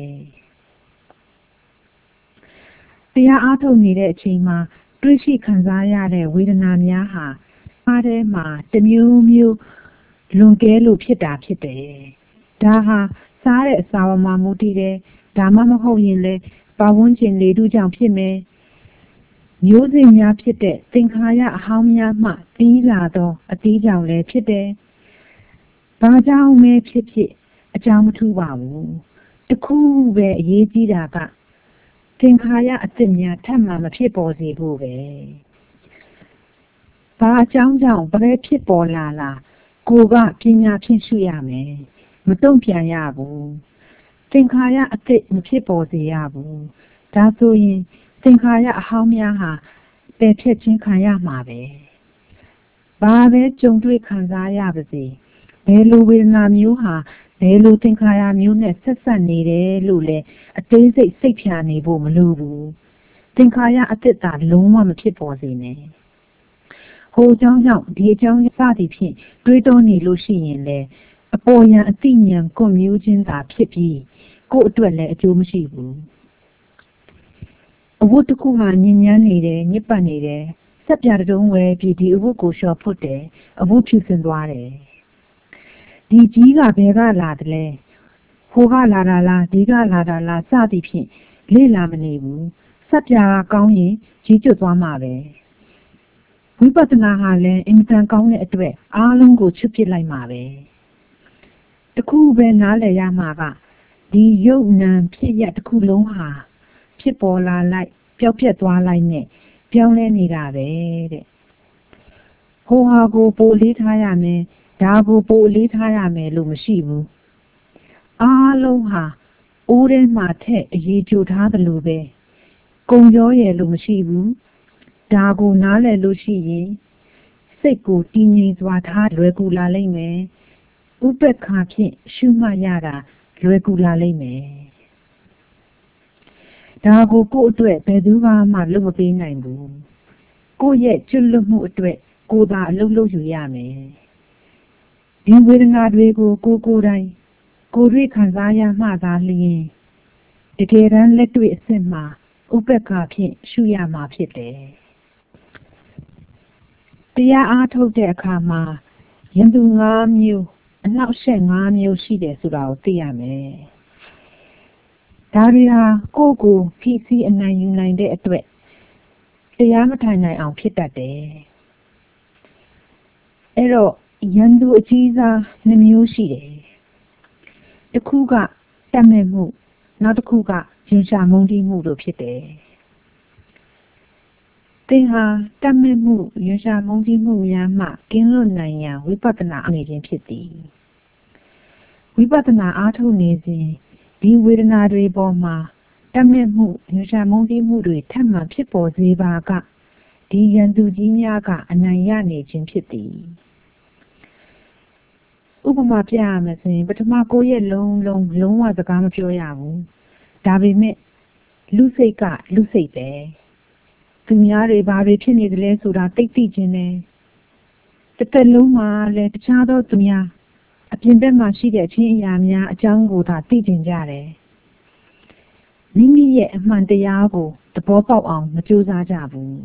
တရားအားထုတ်နေတဲ့အချိန်မှာတွေ့ရှိခံစားရတဲ့ဝေဒနာများဟာအားထဲမှာတမျိုးမျိုးလွန်ကဲလို့ဖြစ်တာဖြစ်တယ်ဒါဟာစားတဲ့အစာပေါ်မှာမူတည်တယ်ဒါမှမဟုတ်ရင်လေပတ်ဝန်းကျင်လေထုကြောင့်ဖြစ်မယ်မျိုးစေ့များဖြစ်တဲ့သင်္ခါရအဟောင်းများမှပြီးလာသောအသီးကြောင့်လည်းဖြစ်တယ်ဘာကြောင့်မဲဖြစ်ဖြစ်အကြောင်းမထူးပါဘူးတခုပဲအရေးကြီးတာကသင်္ခါရအသစ်များထပ်မှမဖြစ်ပေါ်စေဖို့ပဲဘာအကြောင်းကြောင့်ဘယ်ဖြစ်ပေါ်လာလားကိုကပညာဖြင့်ရှုရမယ်မတုံ့ပြန်ရဘူးသင်္ခါရအသစ်မဖြစ်ပေါ်စေရဘူးဒါဆိုရင်သင်္ခါရအဟောင်းများဟာပယ်ဖြတ်ခြင်းခံရမှာပဲဘာပဲကြုံတွေ့ခံစားရပါစေဘယ်လိုဝေဒနာမျိုးဟာဘယ်လိုသင်္ခါရမျိုးနဲ့ဆက်ဆက်နေတယ်လို့လဲအသေးစိတ်စိတ်ဖြာနေဖို့မလိုဘူးသင်္ခါရအသစ်သာလုံးဝမဖြစ်ပေါ်စေနဲ့ဟိုကြောင့်ကြောင့်ဒီအကြောင်းစသည်ဖြင့်တွေးတောနေလို့ရှိရင်လေအပေါ်ယံအသိဉာဏ်ကွန်မျိုးချင်းသာဖြစ်ပြီးကိုယ့်အတွက်လည်းအကျိုးမရှိဘူးအဝတ်တစ်ခုမှညဉ့်ညမ်းနေတယ်ညစ်ပတ်နေတယ်ဆက်ပြတုံးဝဲပြီးဒီအဝတ်ကိုလျှော်ဖွတ်တယ်အဝတ်ဖြူစင်သွားတယ်ဒီကြီးကဘယ်ကလာတယ်လဲဟိုကလာတာလားဒီကလာတာလားစသည်ဖြင့်လေ့လာမနေဘူးဆက်ပြကကောင်းရင်ကြီးကျွတ်သွားမှာပဲဝိပဿနာဟာလည်းအင်တန်ကောင်းတဲ့အတွက်အားလုံးကိုချွတ်ပစ်လိုက်မှာပဲတခုပဲနားလည်ရမှာကဒီယုတ်နံဖြစ်ရတစ်ခုလုံးဟာဖြစ်ပေါ်လာလိုက်ပျောက်ပြက်သွားလိုက်နဲ့ပြောင်းလဲနေတာပဲတဲ့ဟိုဟာကိုပိုလေးထားရမယ်ဒါကိုပိုလေးထားရမယ်လို့မရှိဘူးအားလုံးဟာအိုးထဲမှာထက်အရေးကြိုထားသလိုပဲကုံရောရယ်လို့မရှိဘူးဒါကိုနားလည်လို့ရှိရင်စိတ်ကိုတည်ငြိမ်စွာထားလွယ်ကူလာလိမ့်မယ်ဥပ္ပခါဖြင့်ရှုမှတ်ရတာလွယ်ကူလာလိမ့်မယ်ဒါကိုကိုယ့်အတွက်ဘယ်သူမှလုပ်မပေးနိုင်ဘူးကိုယ့်ရဲ့ကျွလွတ်မှုအတွက်ကိုယ်သာအလုပ်လုပ်ယူရမယ်ဒီဝေဒနာတွေကိုကိုယ်ကိုယ်တိုင်ကိုယ်တွေ့ခံစားရမှသာလျှင်တကယ်တမ်းလက်တွေ့အစစ်မှာဥပ္ပခါဖြင့်ရှုရမှာဖြစ်တယ်တရားအားထုတ်တဲ့အခါမှာယန္တု၅မျိုးအနှောက်အယှက်၅မျိုးရှိတယ်ဆိုတာကိုသိရမယ်ဒါတွေဟာကိုယ့်ကိုဖိစီးအနိုင်ယူနိုင်တဲ့အတွက်တရားမထိုင်နိုင်အောင်ဖြစ်တတ်တယ်အဲ့တော့ယန္တုအကြီးစားနှမျိုးရှိတယ်တစ်ခုကတတ်မဲ့မှုနောက်တစ်ခုကယဉ်ရှာမုန်းတီးမှုတို့ဖြစ်တယ်သင်ဟာတတ်မဲ့မှုယဉ်ရှာမုန်းတီးမှုများမှကင်းလွတ်နိုင်ရန်ဝိပဿနာအနေဖြင့်ဖြစ်သည်ဝိပဿနာအားထုတ်နေစဉ်ဒီဝေဒနာတွေပေါ်မှာတတ်မဲ့မှုယဉ်ရှာမုန်းတီးမှုတွေထပ်မံဖြစ်ပေါ်စေပါကဒီယန္တုကြီးများကအနိုင်ရနေခြင်းဖြစ်သည်ဥပမာပြရမယ်ဆိုရင်ပထမကိုယ့်ရဲ့လုံးလုံးလုံးဝစကားမပြောရဘူးဒါပေမဲ့လူစိတ်ကလူစိတ်ပဲသူများတွေဘာတွေဖြစ်နေသလဲဆိုတာသိသိချင်းနဲ့တစ်သက်လုံးမှာလည်းတခြားသောသူများအပြင်ဘက်မှာရှိတဲ့အချင်းအရာများအကြောင်းကိုသာသိကျင်ကြတယ်မိမိရဲ့အမှန်တရားကိုသဘောပေါက်အောင်မကြိုးစားကြဘူး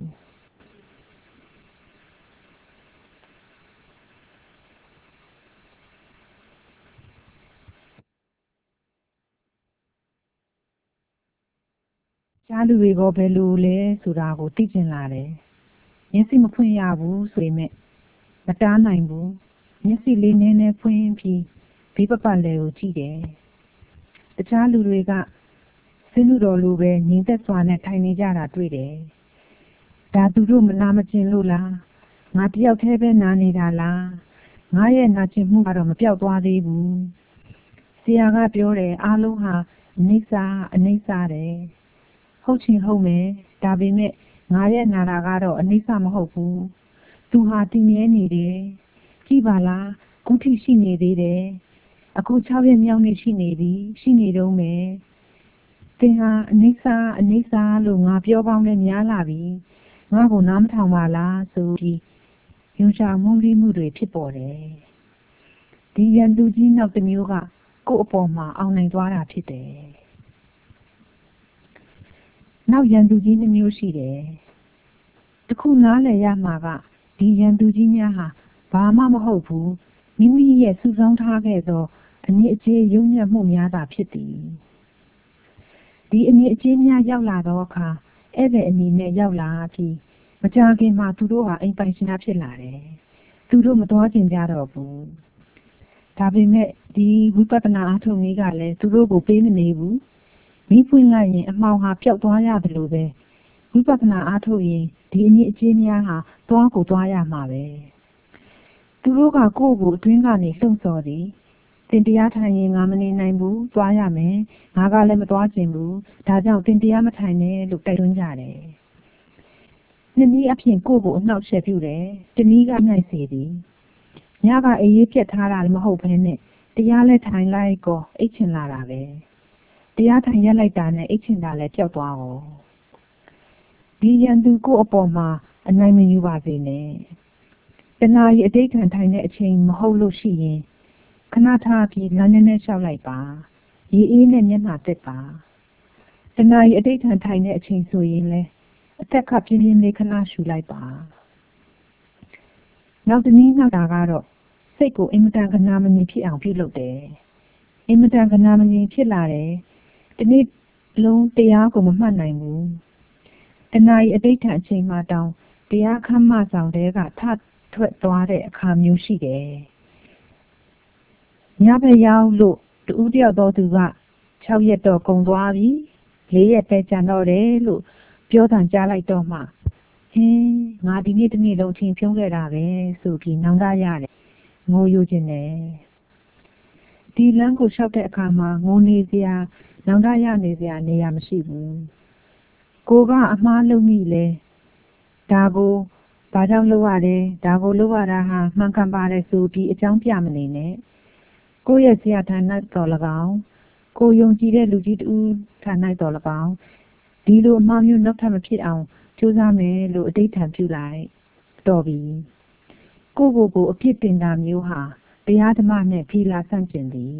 ကြားလူတွေကဘယ်လိုလဲဆိုတာကိုသိကျင်လာတယ်မျက်စိမဖွင့်ရဘူးဆိုပေမဲ့မတားနိုင်ဘူးမျက်စိလေးနည်းနည်းဖွင့်ပြီးဘေးပပတ်လေကိုကြည့်တယ်တခြားလူတွေကစင်းလူတော်လိုပဲငြိမ်သက်စွာနဲ့ထိုင်နေကြတာတွေ့တယ်ဒါသူတို့မနာမကျင်လို့လားငါတယောက်တည်းပဲနာနေတာလားငါရဲ့နာကျင်မှုကတော့မပြောက်သွားသေးဘူးဆရာကပြောတယ်အားလုံးဟာအနိစ္စအနိစ္စတယ်ဟုတ်ချင်ဟုတ်မယ်ဒါပေမဲ့ငါရဲ့နာတာကတော့အနိစ္စမဟုတ်ဘူးသူဟာတည်မြဲနေတယ်ကြည့်ပါလားခုထိရှိနေသေးတယ်အခု၆ရက်မြောက်နေရှိနေပြီရှိနေတော့မယ်သင်ဟာအနိစ္စအနိစ္စလို့ငါပြောပေါင်းနဲ့များလာပြီငါ့ကိုနားမထောင်ပါလားဆိုပြီးယုံရှာမုန်းတီးမှုတွေဖြစ်ပေါ်တယ်ဒီရန်သူကြီးနောက်တစ်မျိုးကကိုယ့်အပေါ်မှာအောင်နိုင်သွားတာဖြစ်တယ်နောက်ရန်သူကြီးနှမျိုးရှိတယ်တခုနားလည်ရမှာကဒီရန်သူကြီးများဟာဘာမှမဟုတ်ဘူးမိမိရဲ့စုဆောင်းထားခဲ့သောအမြင့်အကျေးယုံညံ့မှုများသာဖြစ်သည်ဒီအမြင့်အကျေးများရောက်လာတော့အခါဧည့်သည်အနေနဲ့ရောက်လာပြီးမကြာခင်မှာသူတို့ဟာအိမ်ပိုင်ရှင်ဖြစ်လာတယ်သူတို့မတော်ကျင်ကြတော့ဘူးဒါပေမဲ့ဒီဝိပဿနာအားထုတ်နည်းကလည်းသူတို့ကိုပေးမနေဘူးမိဖွင့်လိုက်ရင်အမှောင်ဟာပျောက်သွားရတယ်လို့ပဲဝိပဿနာအားထုတ်ရင်ဒီအမြင့်အကျေးများဟာသွားကိုသွားရမှာပဲသူတို့ကကိုယ့်ကိုအတွင်းကနေလှုံ့ဆော်သည်သင်တရားထိုင်ရင်ငါမနေနိုင်ဘူးသွားရမယ်ငါကလည်းမသွားချင်ဘူးဒါကြောင့်သင်တရားမထိုင်နဲ့လို့တိုက်တွန်းကြတယ်နှစ်နည်းအဖြစ်ကိုယ့်ကိုအနှောက်အယှက်ပြုတယ်တနည်းကမြိုက်စေသည်ညကအေးရေးပြတ်ထားတာလည်းမဟုတ်ဘဲနဲ့တတရားလဲထိုင်လိုက်ကောအိတ်ချင်လာတာပဲတရားထိုင်ရက်လိုက်တာနဲ့အိတ်ချင်တာလဲပျောက်သွားရောဒီရန်သူကိုအပေါ်မှာအနိုင်မယူပါစေနဲ့တနာရီအတိတ်ခံထိုင်တဲ့အချိန်မဟုတ်လို့ရှိရင်ခဏထားပြီးလမ်းနဲ့နဲ့လျှောက်လိုက်ပါရေအေးနဲ့မျက်နှာတက်ပါတနာရီအတိတ်ခံထိုင်တဲ့အချိန်ဆိုရင်လဲအသက်ခပ်ပြင်းပြင်းလေးခဏရှူလိုက်ပါနောက်တစ်နည်းနောက်တာကတော့စိတ်ကိုအင်မတန်ကနာမငြိမ်ဖြစ်အောင်ပြုလုပ်တယ်အင်မတန်ကနာမငြိမ်ဖြစ်လာတယ်ဒီနေ့လုံးတရားကိုမမှတ်နိုင်ဘူးတနာရီအတိတ်ခံအချိန်မှတောင်တရားခမ်းမဆောင်တဲကထထွက်သွားတဲ့အခါမျိုးရှိတယ်ညဘက်ရောက်လို့တူတယောက်တော့သူက၆ရက်တော့ကုန်သွားပြီ၄ရက်ပဲကြာတော့တယ်လို့ပြောတန်ကြားလိုက်တော့မှဟင်းငါဒီနေ့တစ်နေ့လုံးချင်းဖြုံးခဲ့တာပဲဆိုပြီးနောင်တရတယ်ငိုယူခြင်းနဲ့ဒီလမ်းကိုလျှောက်တဲ့အခါမှာငိုနေစရာနောင်တရနေစရာနေရာမရှိဘူးကိုကအမှားလုပ်မိလဲဒါကိုဘာကြောင့်လုပ်ရတယ်ဒါကိုလုပ်ရတာဟာမှန်ကန်ပါတယ်ဆိုပြီးအကြောင်းပြမနေနဲ့ကိုယ့်ရဲ့ဆရာဌာနတော်၎င်းကိုယုံကြည်တဲ့လူကြီးတူဌာနတော်၎င်းဒီလိုအမှားမျိုးနောက်ထပ်မဖြစ်အောင်ကြိုးစားမယ်လို့အတိတ်ထံပြုလိုက်တော်ပြီကိုယ့်ကိုယ်ကိုအပြစ်တင်တာမျိုးဟာတရားဓမ္မနဲ့ဖီလာဆန့်ကျင်သည်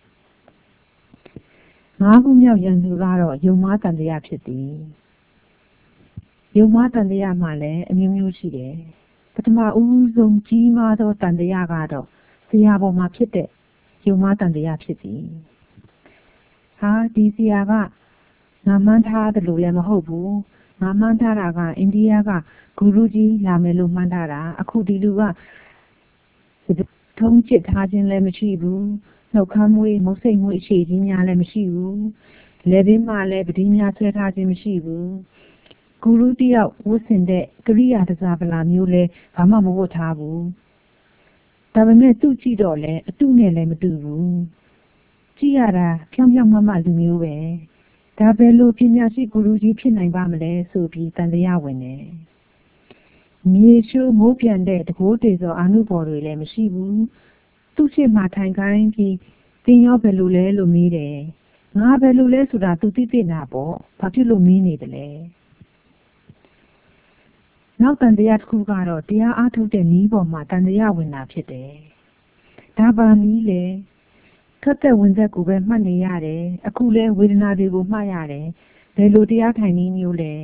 ငါးခုမြောက်ရန်သူကတော့ယုံမှားတန်တရားဖြစ်သည်ယုံမှားတန်တရားမှလည်းအမျိုးမျိုးရှိတယ်ပထမဦးဆုံးကြီးမားသောတန်တရားကတော့ဆရာပေါ်မှာဖြစ်တဲ့ယုံမှားတန်တရားဖြစ်သည်ဟာဒီဆရာကငါမှန်းထားတယ်လို့လည်းမဟုတ်ဘူးငါမှန်းထားတာကအိန္ဒိယကဂူရုကြီးလာမယ်လို့မှန်းထားတာအခုဒီလူကထုံးချစ်ထားခြင်းလည်းမရှိဘူးနှုတ်ခမ်းမွေးမုတ်စိတ်မွေးအခြေကြီးများလည်းမရှိဘူးလက်ဘင်းမှလည်းပတိများဆွဲထားခြင်းမရှိဘူးဂူရုတယောက်ဝတ်ဆင်တဲ့ကရိယာတစားပလာမျိုးလဲဘာမှမဝတ်ထားဘူးဒါပေမဲ့သူ့ကြည့်တော့လဲအတုနဲ့လည်းမတူဘူးကြည့်ရတာဖြောင်းဖြောင်းမမလူမျိုးပဲဒါပဲလို့ပညာရှိဂူရုကြီးဖြစ်နိုင်ပါမလဲဆိုပြီးတန်တရားဝင်တယ်မြေရှိုးမိုးပြန်တဲ့တကိုးတေစောအာနုဘော်တွေလည်းမရှိဘူးသူ့ရှိမှထိုင်ခိုင်းပြီးသင်ရောပဲလို့လဲလို့မေးတယ်ငါပဲလို့လဲဆိုတာသူသိသိနာပေါ့ဘာဖြစ်လို့မေးနေတယ်လဲနောက်တန်တရားတစ်ခုကတော့တရားအားထုတ်တဲ့နည်းပေါ်မှာတန်တရားဝင်တာဖြစ်တယ်ဒါပါနည်းလေထွက်တဲ့ဝင်သက်ကိုပဲမှတ်နေရတယ်အခုလဲဝေဒနာတွေကိုမှတ်ရတယ်ဘယ်လိုတရားထိုင်နည်းမျိုးလဲ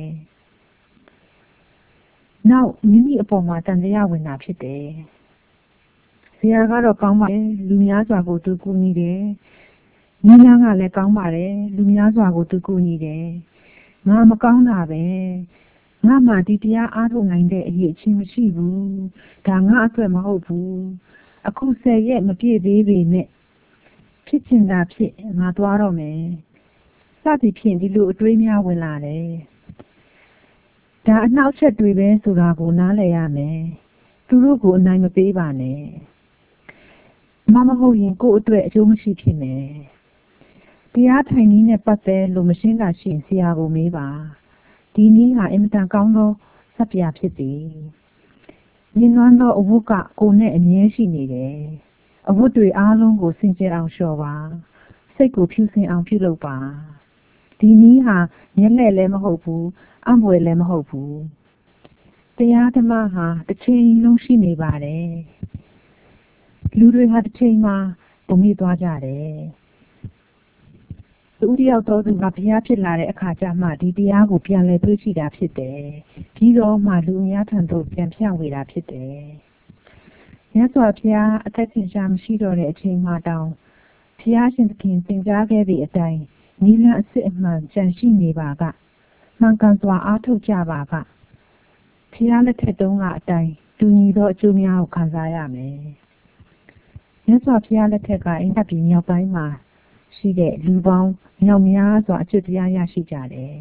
နောက်မိမိအပေါ်မှာတန်တရားဝင်တာဖြစ်တယ်ဆရာကတော့ကောင်းပါတယ်လူများစွာကိုသူကူညီတယ်ညီနာကလည်းကောင်းပါတယ်လူများစွာကိုသူကူညီတယ်ငါမကောင်းတာပဲငါမှဒီတရားအားထုတ်နိုင်တဲ့အရေးအချင်းမရှိဘူးဒါငါအတွက်မဟုတ်ဘူးအခုဆယ်ရက်မပြည့်သေးပေမဲ့ဖြစ်ချင်တာဖြစ်ငါသွားတော့မယ်စသည်ဖြင့်ဒီလိုအတွေးများဝင်လာတယ်ဒါအနှောက်အယှက်တွေပဲဆိုတာကိုနားလည်ရမယ်သူတို့ကိုအနိုင်မပေးပါနဲ့မမဟုတ်ရင်ကိုယ့်အတွက်အကျိုးမရှိဖြစ်မယ်တရားထိုင်နည်းနဲ့ပတ်သက်လို့မရှင်းတာရှိရင်ဆရာကိုမေးပါဒီနည်းဟာအင်မတန်ကောင်းသောစပ်ပြဖြစ်သည်မြင်နွမ်းသောအဝတ်ကကိုယ်နဲ့အမြဲရှိနေတယ်အဝတ်တွေအားလုံးကိုစင်ကြယ်အောင်လျှော်ပါစိတ်ကိုဖြူစင်အောင်ပြုလုပ်ပါဒီနည်းဟာမျက်လှည့်လည်းမဟုတ်ဘူးအံ့ဖွယ်လည်းမဟုတ်ဘူးတရားဓမ္မဟာတစ်ချိန်လုံးရှိနေပါတယ်လူတွေဟာတစ်ချိန်မှာပုံမိသွားကြတယ်သူတယောက်တော်သူကဘုရားဖြစ်လာတဲ့အခါကျမှဒီတရားကိုပြန်လည်တွေ့ရှိတာဖြစ်တယ်ပြီးတော့မှလူအများထံသို့ပြန်ဖြန့်ဝေတာဖြစ်တယ်မြတ်စွာဘုရားအသက်ရှင်ရှားမရှိတော့တဲ့အချိန်မှတောင်ဘုရားရှင်သခင်သင်ကြားခဲ့သည့်အတိုင်းနိလန်အစစ်အမှန်ကြံရှိနေပါကမှန်ကန်စွာအားထုတ်ကြပါကဘုရားလက်ထက်တုန်းကအတိုင်းတူညီသောအကျိုးများကိုခံစားရမယ်မြတ်စွာဘုရားလက်ထက်ကအိန္ဒိပြည်မြောက်ပိုင်းမှာရှိတဲ့လူပေါင်းမြောက်များစွာအကျိုးတရားရရှိကြတယ်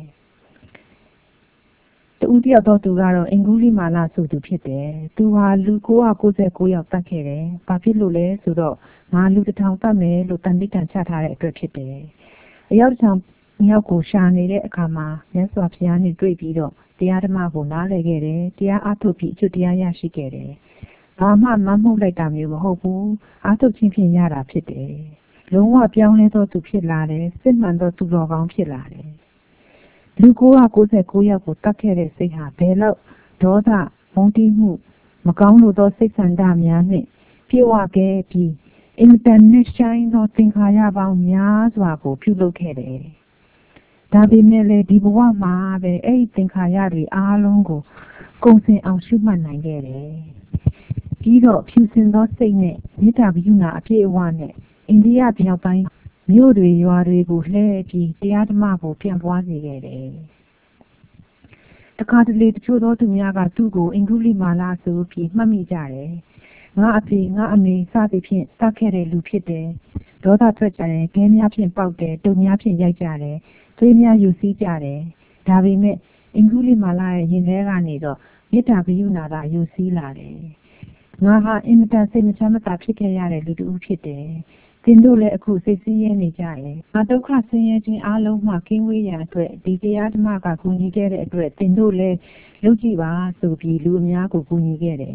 တူတယောက်တော့သူကတော့အင်္ဂုလိမာလာဆိုသူဖြစ်တယ်သူဟာလူ၉၉၉ယောက်တတ်ခဲ့တယ်ဘာဖြစ်လို့လဲဆိုတော့ငါလူတစ်ထောင်တတ်မယ်လို့တန်တိတန်ချထားတဲ့အတွက်ဖြစ်တယ်အယောက်တစ်ထောင်မြောက်ကိုရှာနေတဲ့အခါမှာမြတ်စွာဘုရားနဲ့တွေ့ပြီးတော့တရားဓမ္မကိုနားလည်ခဲ့တယ်တရားအားထုတ်ပြီးအကျိုးတရားရရှိခဲ့တယ်ဘာမှမမှုလိုက်တာမျိုးမဟုတ်ဘူးအားထုတ်ခြင်းဖြင့်ရတာဖြစ်တယ်လုံးဝပြောင်းလဲသောသူဖြစ်လာတယ်စစ်မှန်သောသူတော်ကောင်းဖြစ်လာတယ်လူကိုယ်က၉၉ယောက်ကိုတတ်ခဲ့တဲ့စိတ်ဟာဘယ်လောက်ဒေါသမုန်းတီးမှုမကောင်းလို့သောစိတ်ဆန္ဒများနဲ့ပြေဝခဲ့ပြီးအင်တန်နဲ့ဆိုင်သောသင်္ခါရပေါင်းများစွာကိုပြုလုပ်ခဲ့တယ်ဒါပေမဲ့လည်းဒီဘဝမှာပဲအဲ့ဒီသင်္ခါရတွေအားလုံးကိုကုန်စင်အောင်ရှုမှတ်နိုင်ခဲ့တယ်ပြီးတော့ဖြူစင်သောစိတ်နဲ့မေတ္တာကရုဏာအပြည့်အဝနဲ့အိန္ဒိယမြောက်ပိုင်းမြို့တွေရွာတွေကိုလှည့်ပြီးတရားဓမ္မကိုပြန့်ပွားစေခဲ့တယ်တခါတလေတချို့သောသူများကသူ့ကိုအင်္ဂုလိမာလာဆိုပြီးမှတ်မိကြတယ်ငါအဖေငါအမေစသည်ဖြင့်တတ်ခဲ့တဲ့လူဖြစ်တယ်ဒေါသထွက်ကြတယ်ခဲများဖြင့်ပေါက်တယ်တုံများဖြင့်ရိုက်ကြတယ်သွေးများယူစည်းကြတယ်ဒါပေမဲ့အင်္ဂုလိမာလာရဲ့ရင်ထဲကနေတော့မေတ္တာကရုဏာကယူစည်းလာတယ်ငါဟာအင်မတန်စိတ်မချမ်းမသာဖြစ်ခဲ့ရတဲ့လူတစ်ဦးဖြစ်တယ်သင်တို့လည်းအခုစိတ်ဆင်းရဲနေကြတယ်ငါဒုက္ခဆင်းရဲခြင်းအလုံးမှကင်းဝေးရန်အတွက်ဒီတရားဓမ္မကကူညီခဲ့တဲ့အတွက်သင်တို့လည်းလုပ်ကြည့်ပါဆိုပြီးလူအများကိုကူညီခဲ့တယ်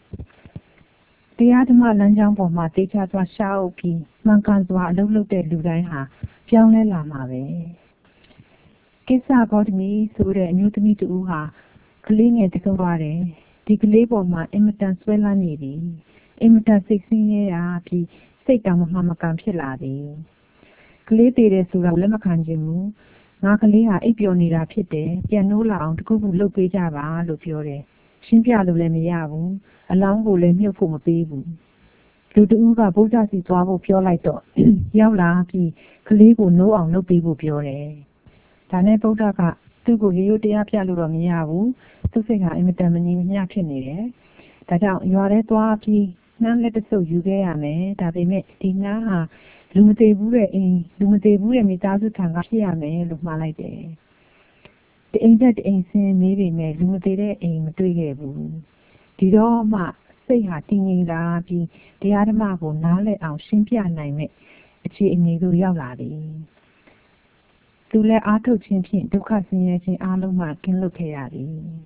တရားဓမ္မလမ်းကြောင်းပေါ်မှာတေချာစွာရှားအုပ်ပြီးမှန်ကန်စွာအလုပ်လုပ်တဲ့လူတိုင်းဟာပြောင်းလဲလာမှာပဲကိစ္စဂေါတမီဆိုတဲ့အမျိုးသမီးတူဟာကလေးငယ်တကသွားတယ်ဒီကလေးပေါ်မှာအင်မတန်ဆွဲလန်းနေပြီအင်မတန်စိတ်ဆင်းရဲရပြီးစိတ်တောင်မှမကန်ဖြစ်လာသည်ကလေးသေးတယ်ဆိုတာလက်မခံခြင်းဘူးငါကလေးဟာအိပ်ပျော်နေတာဖြစ်တယ်ပြန်နိုးလာအောင်တခုခုလုပ်ပေးကြပါလို့ပြောတယ်ရှင်းပြလို့လည်းမရဘူးအလောင်းကိုလည်းမြုပ်ဖို့မပေးဘူးလူတူကဗုဒ္ဓစီသွားဖို့ပြောလိုက်တော့ရောက်လာပြီးကလေးကိုနိုးအောင်လုပ်ပေးဖို့ပြောတယ်ဒါနဲ့ဗုဒ္ဓကသူ့ကိုရိုးရိုးတရားပြလို့တော့မရဘူးသူ့စိတ်ဟာအင်မတန်မငြိမ်မညဖြစ်နေတယ်ဒါကြောင့်ရွာထဲသွားပြီးနှမ်းလက်တဆုပ်ယူခဲ့ရမယ်ဒါပေမဲ့ဒီနှမ်းဟာလူမသေးဘူးတဲ့အိမ်လူမသေးဘူးတဲ့မိသားစုထံကဖြစ်ရမယ်လို့မှားလိုက်တယ်ဒီအိမ်သက်အိမ်ဆင်းမေးပေမဲ့လူမသေးတဲ့အိမ်မတွေ့ခဲ့ဘူးဒီတော့မှစိတ်ဟာတည်ငြိမ်လာပြီးတရားဓမ္မကိုနားလည်အောင်ရှင်းပြနိုင်မဲ့အခြေအနေကိုရောက်လာပြီသူလည်းအားထုတ်ခြင်းဖြင့်ဒုက္ခဆင်းရဲခြင်းအလုံးမှကင်းလွတ်ခဲ့ရပြီ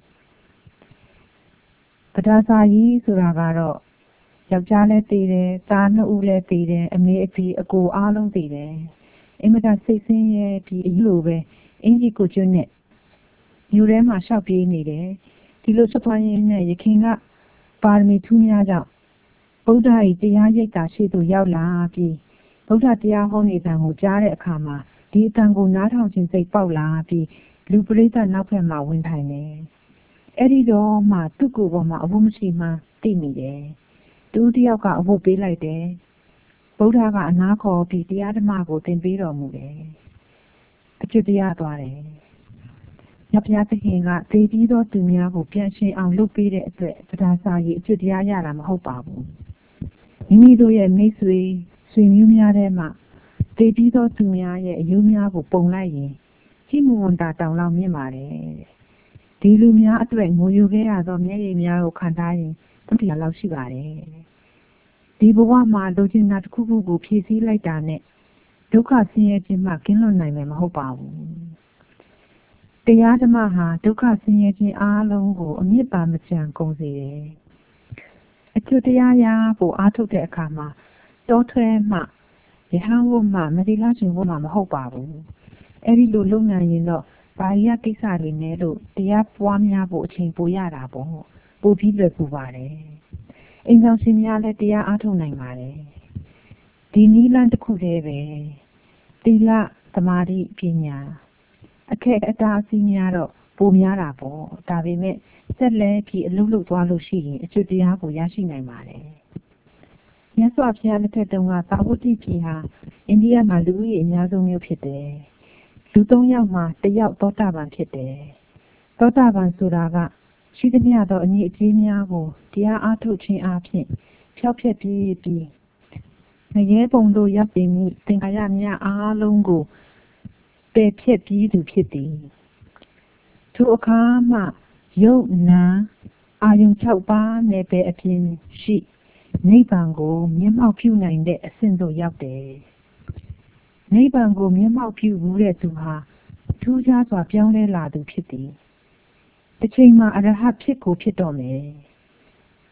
ပဒါစာကြီးဆိုတာကတော့ယောက်ျားလည်းသိတယ်သားနှစ်ဦးလည်းသိတယ်အမေအဖေအကိုအားလုံးသိတယ်အင်မတန်စိတ်ဆင်းရဲပြီးအလိုပဲအင်ကြီးကိုကျွန်းနဲ့မြို့ထဲမှာရှောက်ပြေးနေတယ်ဒီလိုစပွားရင်းနဲ့ရခင်ကပါရမီထူးများကြောင့်ဗုဒ္ဓ၏တရားရိပ်သာရှိသူရောက်လာပြီးဗုဒ္ဓတရားဟောနေတယ်ကိုကြားတဲ့အခါမှာဒီအတန်ကိုနားထောင်ခြင်းစိတ်ပေါက်လာပြီးလူပရိသတ်နောက်ဖက်မှာဝင်ထိုင်တယ်အဲ့ဒီတော့မှသူ့ကိုယ်ပေါ်မှာအဝတ်မရှိမှသိမိတယ်သူတယောက်ကအဝတ်ပေးလိုက်တယ်ဗုဒ္ဓကအနားခေါ်ပြီးတရားဓမ္မကိုသင်ပေးတော်မူတယ်အကျွတ်တရားသွားတယ်ညဘုရားသခင်ကသေပြီးသောသူများကိုပြန်ရှင်းအောင်လုပ်ပေးတဲ့အတွက်ပဒါစာကြီးအကျွတ်တရားရတာမဟုတ်ပါဘူးမိမိတို့ရဲ့မိတ်ဆွေဆွေမျိုးများထဲမှာသေပြီးသောသူများရဲ့အယုများကိုပုံလိုက်ရင်ကြီးမွန်တာတောင်လောက်မြင့်ပါတယ်ဒီလူများအတွက်ငိုယူခဲ့ရသောမျက်ရည်များကိုခံထားရင်တတိယလောက်ရှိပါတယ်ဒီဘဝမှာလိုချင်တာတစ်ခုခုကိုဖြည့်ဆည်းလိုက်တာနဲ့ဒုက္ခဆင်းရဲခြင်းမှကင်းလွတ်နိုင်မယ်မဟုတ်ပါဘူးတရားဓမ္မဟာဒုက္ခဆင်းရဲခြင်းအားလုံးကိုအမြစ်ပါမကြံကုန်စေတယ်အကျိုးတရားရာကိုအားထုတ်တဲ့အခါမှာတောထွဲမှယဟန်ဝတ်မှမတိလရှင်ဝတ်မှမဟုတ်ပါဘူးအဲ့ဒီလိုလုံနိုင်ရင်တော့ဘာရကိစ္စတွေနဲ့လို့တရားပွားများဖို့အချိန်ပိုရတာပေါ့ပိုပြီးလွယ်ကူပါတယ်အိမ်ဆောင်ရှင်များလည်းတရားအားထုတ်နိုင်ပါတယ်ဒီနည်းလမ်းတစ်ခုတည်းပဲသီလသမာဓိပညာအခက်အတားအဆီးများတော့ပိုများတာပေါ့ဒါပေမဲ့ဆက်လက်ပြီးအလုပ်လုပ်သွားလို့ရှိရင်အကျွတ်တရားကိုရရှိနိုင်ပါတယ်မြတ်စွာဘုရားလက်ထက်တုန်းကသာဝတိပြည်ဟာအိန္ဒိယမှာလူဦးရေအများဆုံးမြို့ဖြစ်တယ်လူသုံးယောက်မှာတစ်ယောက်သောတာပန်ဖြစ်တယ်သောတာပန်ဆိုတာကရှိသမျှသောအညီအကျေးများကိုတရားအားထုတ်ခြင်းအပြင်ဖျောက်ဖျက်ပြီးပြီးငရဲပုံတို့ရပ်ပြီးမှုသင်္ခါရများအားလုံးကိုပယ်ဖျက်ပြီးသူဖြစ်သည်ထိုအခါမှယုတ်နာအာယုံ၆ပါးနဲ့ပဲအပြင်ရှိနိဗ္ဗာန်ကိုမျက်မှောက်ပြုနိုင်တဲ့အဆင့်သို့ရောက်တယ်နိဗ္ဗာန်ကိုမျက်မှောက်ပြုမှုတဲ့သူဟာထူးခြားစွာပြောင်းလဲလာသူဖြစ်သည်တစ်ချိန်မှာအရဟတ်ဖြစ်ကိုဖြစ်တော့မယ်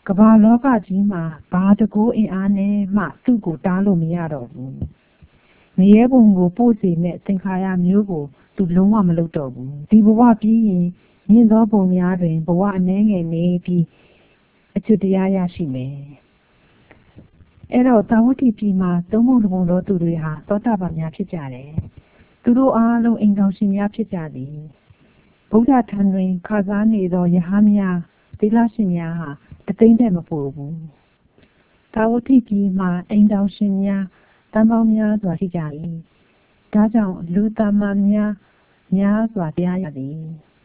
ကမ္ဘာလောကကြီးမှာဘာတကူအင်အားနဲ့မှသူ့ကိုတားလို့မရတော့ဘူးမရဲပုံကိုပို့စေမဲ့သင်္ခါရမျိုးကိုသူလုံးဝမလုပ်တော့ဘူးဒီဘဝပြီးရင်မြင့်သောပုံများတွင်ဘဝအနှဲငယ်နေပြီးအကျွတ်တရားရရှိမယ်အဲ့တော့သာဝတိပြည်မှာသုံးပုံတစ်ပုံသောသူတွေဟာသောတာပန်များဖြစ်ကြတယ်သူတို့အားလုံးအိမ်ဆောင်ရှင်များဖြစ်ကြသည်ဗုဒ္ဓထံတွင်ခါစားနေသောယဟန်များသီလရှင်များဟာတသိန်းတည်းမပိုဘူးသာဝတိပြည်မှာအိမ်ဆောင်ရှင်များတန်ပေါင်းများစွာရှိကြသည်ဒါကြောင့်လူသမန်များများစွာတရားရသည်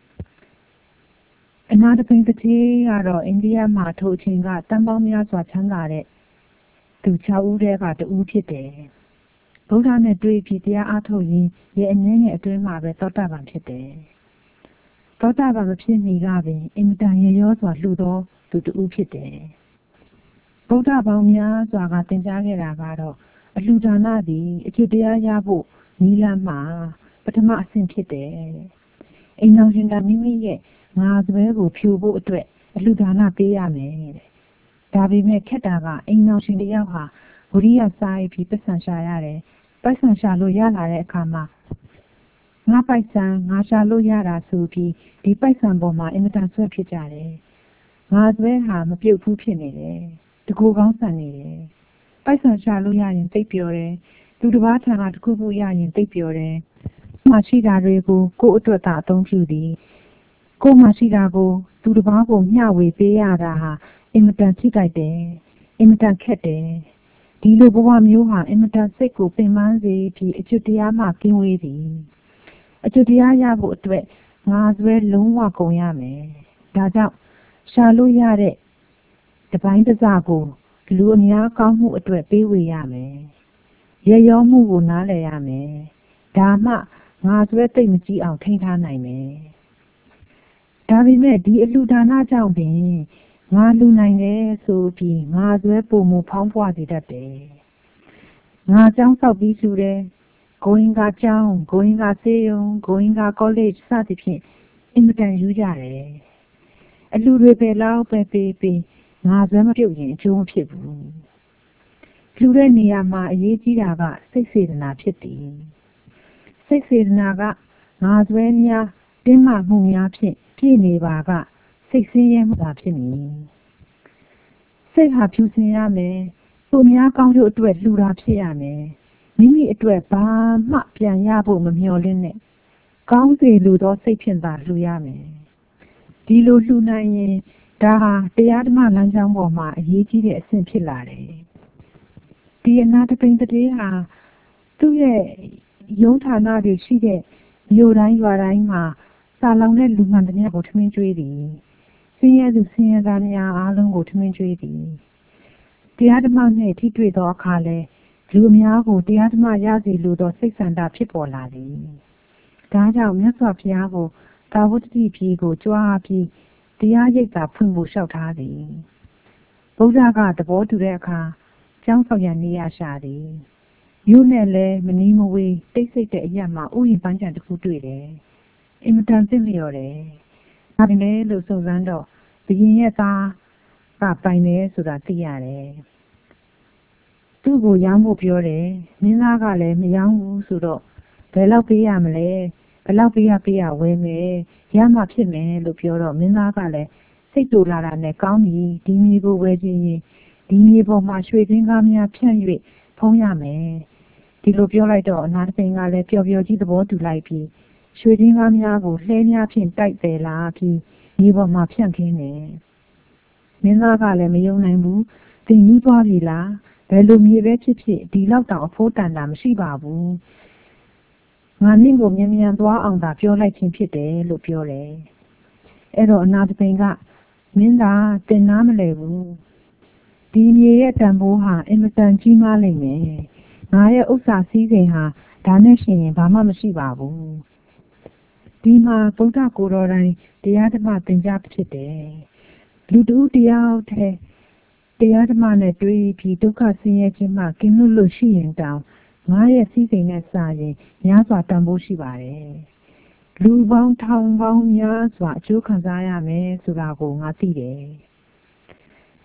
အနာတပိန်တတိကတော့အိန္ဒိယမှာထိုအချိန်ကတန်ပေါင်းများစွာချမ်းသာတဲ့သူ၆ဦးတည်းကတဦးဖြစ်တယ်ဗုဒ္ဓနဲ့တွေ့ပြီးတရားအားထုတ်ရင်းရဲ့အနည်းငယ်အတွင်းမှာပဲသောတာပန်ဖြစ်တယ်သောတာပန်မဖြစ်မီကပင်အင်မတန်ရရောစွာလှူသောသူတဦးဖြစ်တယ်ဗုဒ္ဓပေါင်းများစွာကသင်ကြားခဲ့တာကတော့အလှူဒါနသည်အကျင့်တရားရဖို့နိလမ်းမှာပထမအဆင့်ဖြစ်တယ်အိမ်တော်ရှင်ကမိမိရဲ့ငါသွဲကိုဖြူဖို့အတွက်အလှူဒါနပေးရမယ်တဲ့ဒါပေမဲ့ခက်တာကအိမ်တော်ရှင်တယောက်ဟာဝိရိယစားပြီးပတ်စံရှာရတယ်ပတ်စံရှာလို့ရလာတဲ့အခါမှာငါပိုက်ဆံငါရှာလို့ရတာဆိုပြီးဒီပိုက်ဆံပေါ်မှာအင်မတန်ဆွဲဖြစ်ကြတယ်ငါသွဲဟာမပြုတ်ဘူးဖြစ်နေတယ်တကူကောင်းဆန်နေတယ်ပိုက်ဆံရှာလို့ရရင်သိပ်ပြောတယ်သူတစ်ပါးထံကတစ်ခုခုရရင်သိပ်ပြောတယ်မရှိတာတွေကိုကိုယ့်အတွက်သာအသုံးပြုသည်ကိုယ်မရှိတာကိုသူတစ်ပါးကိုမျှဝေပေးရတာဟာအင်မတန်ထိကြိုက်တယ်အင်မတန်ခက်တယ်ဒီလိုဘဝမျိုးဟာအင်မတန်စိတ်ကိုပင်ပန်းစေပြီးအကျွတ်တရားမှကင်းဝေးသည်အကျွတ်တရားရဖို့အတွက်ငါဆွဲလုံးဝကုန်ရမယ်ဒါကြောင့်ရှာလို့ရတဲ့တပိုင်းတစကိုလူအများကောင်းမှုအတွက်ပေးဝေရမယ်ရရောမှုကိုနားလည်ရမယ်ဒါမှငါဆွဲသိမ့်မကြည့်အောင်ထိန်းထားနိုင်မယ်ဒါပေမဲ့ဒီအလှူဒါနကြောင့်ပင်ငါလူနိုင်တယ်ဆိုပြီးငါဆွဲပုံမူဖောင်းပွားစေတတ်တယ်ငါကျောင်းဆောက်ပြီးလှူတယ်ကိုရင်ကကျောင်းကိုရင်ကဆေးရုံကိုရင်ကကောလိပ်စသဖြင့်အင်မတန်ယူကြတယ်အလှူတွေပဲလောက်ပဲပေးပေးငါဆွဲမပြုတ်ရင်အကျိုးမဖြစ်ဘူးလှူတဲ့နေရာမှာအရေးကြီးတာကစိတ်စေတနာဖြစ်သည်စိတ်စေတနာကငါဆွဲများတင်းမာမှုများဖြင့်ပြည့်နေပါကစိတ်ဆင်းရဲမှုသာဖြစ်မည်စိတ်ဟာဖြူစင်ရမယ်သူများကောင်းကျိုးအတွက်လှူတာဖြစ်ရမယ်မိမိအတွက်ဘာမှပြန်ရဖို့မမျှော်လင့်နဲ့ကောင်းစေလိုသောစိတ်ဖြင့်သာလှူရမယ်ဒီလိုလှူနိုင်ရင်ဒါဟာတရားဓမ္မလမ်းကြောင်းပေါ်မှာအရေးကြီးတဲ့အဆင့်ဖြစ်လာတယ်ဒီအနာတပိန်တည်းဟာသူ့ရဲ့ယုံဌာနတွေရှိတဲ့မြို့တိုင်းရွာတိုင်းမှာစာလောင်တဲ့လူမှန်တဲ့ကိုထမင်းကျွေးသည်ဆင်းရဲသူဆင်းရဲသားများအားလုံးကိုထမင်းကျွေးသည်တရားဓမ္မနဲ့ထိတွေ့သောအခါလဲလူအများကိုတရားဓမ္မရစေလိုသောစိတ်ဆန္ဒဖြစ်ပေါ်လာသည်ဒါကြောင့်မြတ်စွာဘုရားကိုသာဝတိပြည်ကိုကြွားပြီးတရားရိပ်သာဖွင့်ဖို့လျှောက်ထားသည်ဗုဒ္ဓကသဘောတူတဲ့အခါကျောင်းဆောင်ရနေရရှာသည်မြို့နဲ့လည်းမနီးမဝေးတိတ်ဆိတ်တဲ့အရက်မှာဥယျာဉ်ပန်းခြံတစ်ခုတွေ့တယ်အင်မတန်သင့်လျော်တယ်ဒါပေမဲ့လို့စုံစမ်းတော့ဘုရင်ရဲ့သားကပိုင်တယ်ဆိုတာသိရတယ်သူ့ကိုရောင်းဖို့ပြောတယ်မင်းသားကလည်းမရောင်းဘူးဆိုတော့ဘယ်လောက်ပေးရမလဲဘယ်လောက်ပေးရပေးရဝယ်မယ်ရမှဖြစ်မယ်လို့ပြောတော့မင်းသားကလည်းစိတ်တူလာတာနဲ့ကောင်းပြီဒီမြေကိုဝယ်ခြင်းရင်ဒီမြေပေါ်မှာရွှေတွင်းကားများဖြန့်၍ဖုံးရမယ်ဒီလိုပြောလိုက်တော့အနာတပိန်ကလည်းပျော်ပျော်ကြီးသဘောတူလိုက်ပြီးရွှေတွင်းကားများကိုလှဲများဖြင့်တိုက်တယ်လာပြီးမြေပေါ်မှာဖြန့်ခင်းတယ်မင်းသားကလည်းမယုံနိုင်ဘူးတင်ကြီးသွားပြီလားဘယ်လိုမြေပဲဖြစ်ဖြစ်ဒီလောက်တောင်အဖိုးတန်တာမရှိပါဘူးငါနင့်ကိုမြန်မြန်သွားအောင်သာပြောလိုက်ခြင်းဖြစ်တယ်လို့ပြောတယ်အဲ့တော့အနာတပိန်ကမင်းသားတင်နားမလဲဘူးဒီမြေရဲ့တန်ဖိုးဟာအင်မတန်ကြီးမားလိမ့်မယ်ငါရဲ့ဥစ္စာစည်းစိမ်ဟာဒါနဲ့ရှင်ရင်ဘာမှမရှိပါဘူးဒီမှာဗုဒ္ဓကိုယ်တော်တိုင်တရားဓမ္မသင်ကြားဖြစ်တယ်လူတူတရားတဲ့တရားဓမ္မနဲ့တွေ့ပြီးဒုက္ခဆင်းရဲခြင်းမှကင်းလွတ်လို့ရှိရင်တောင်ငါရဲ့စည်းစိမ်နဲ့စာရင်များစွာတန်ဖိုးရှိပါတယ်လူပေါင်းထောင်ပေါင်းများစွာအကျိုးခံစားရမယ်ဆိုတာကိုငါသိတယ်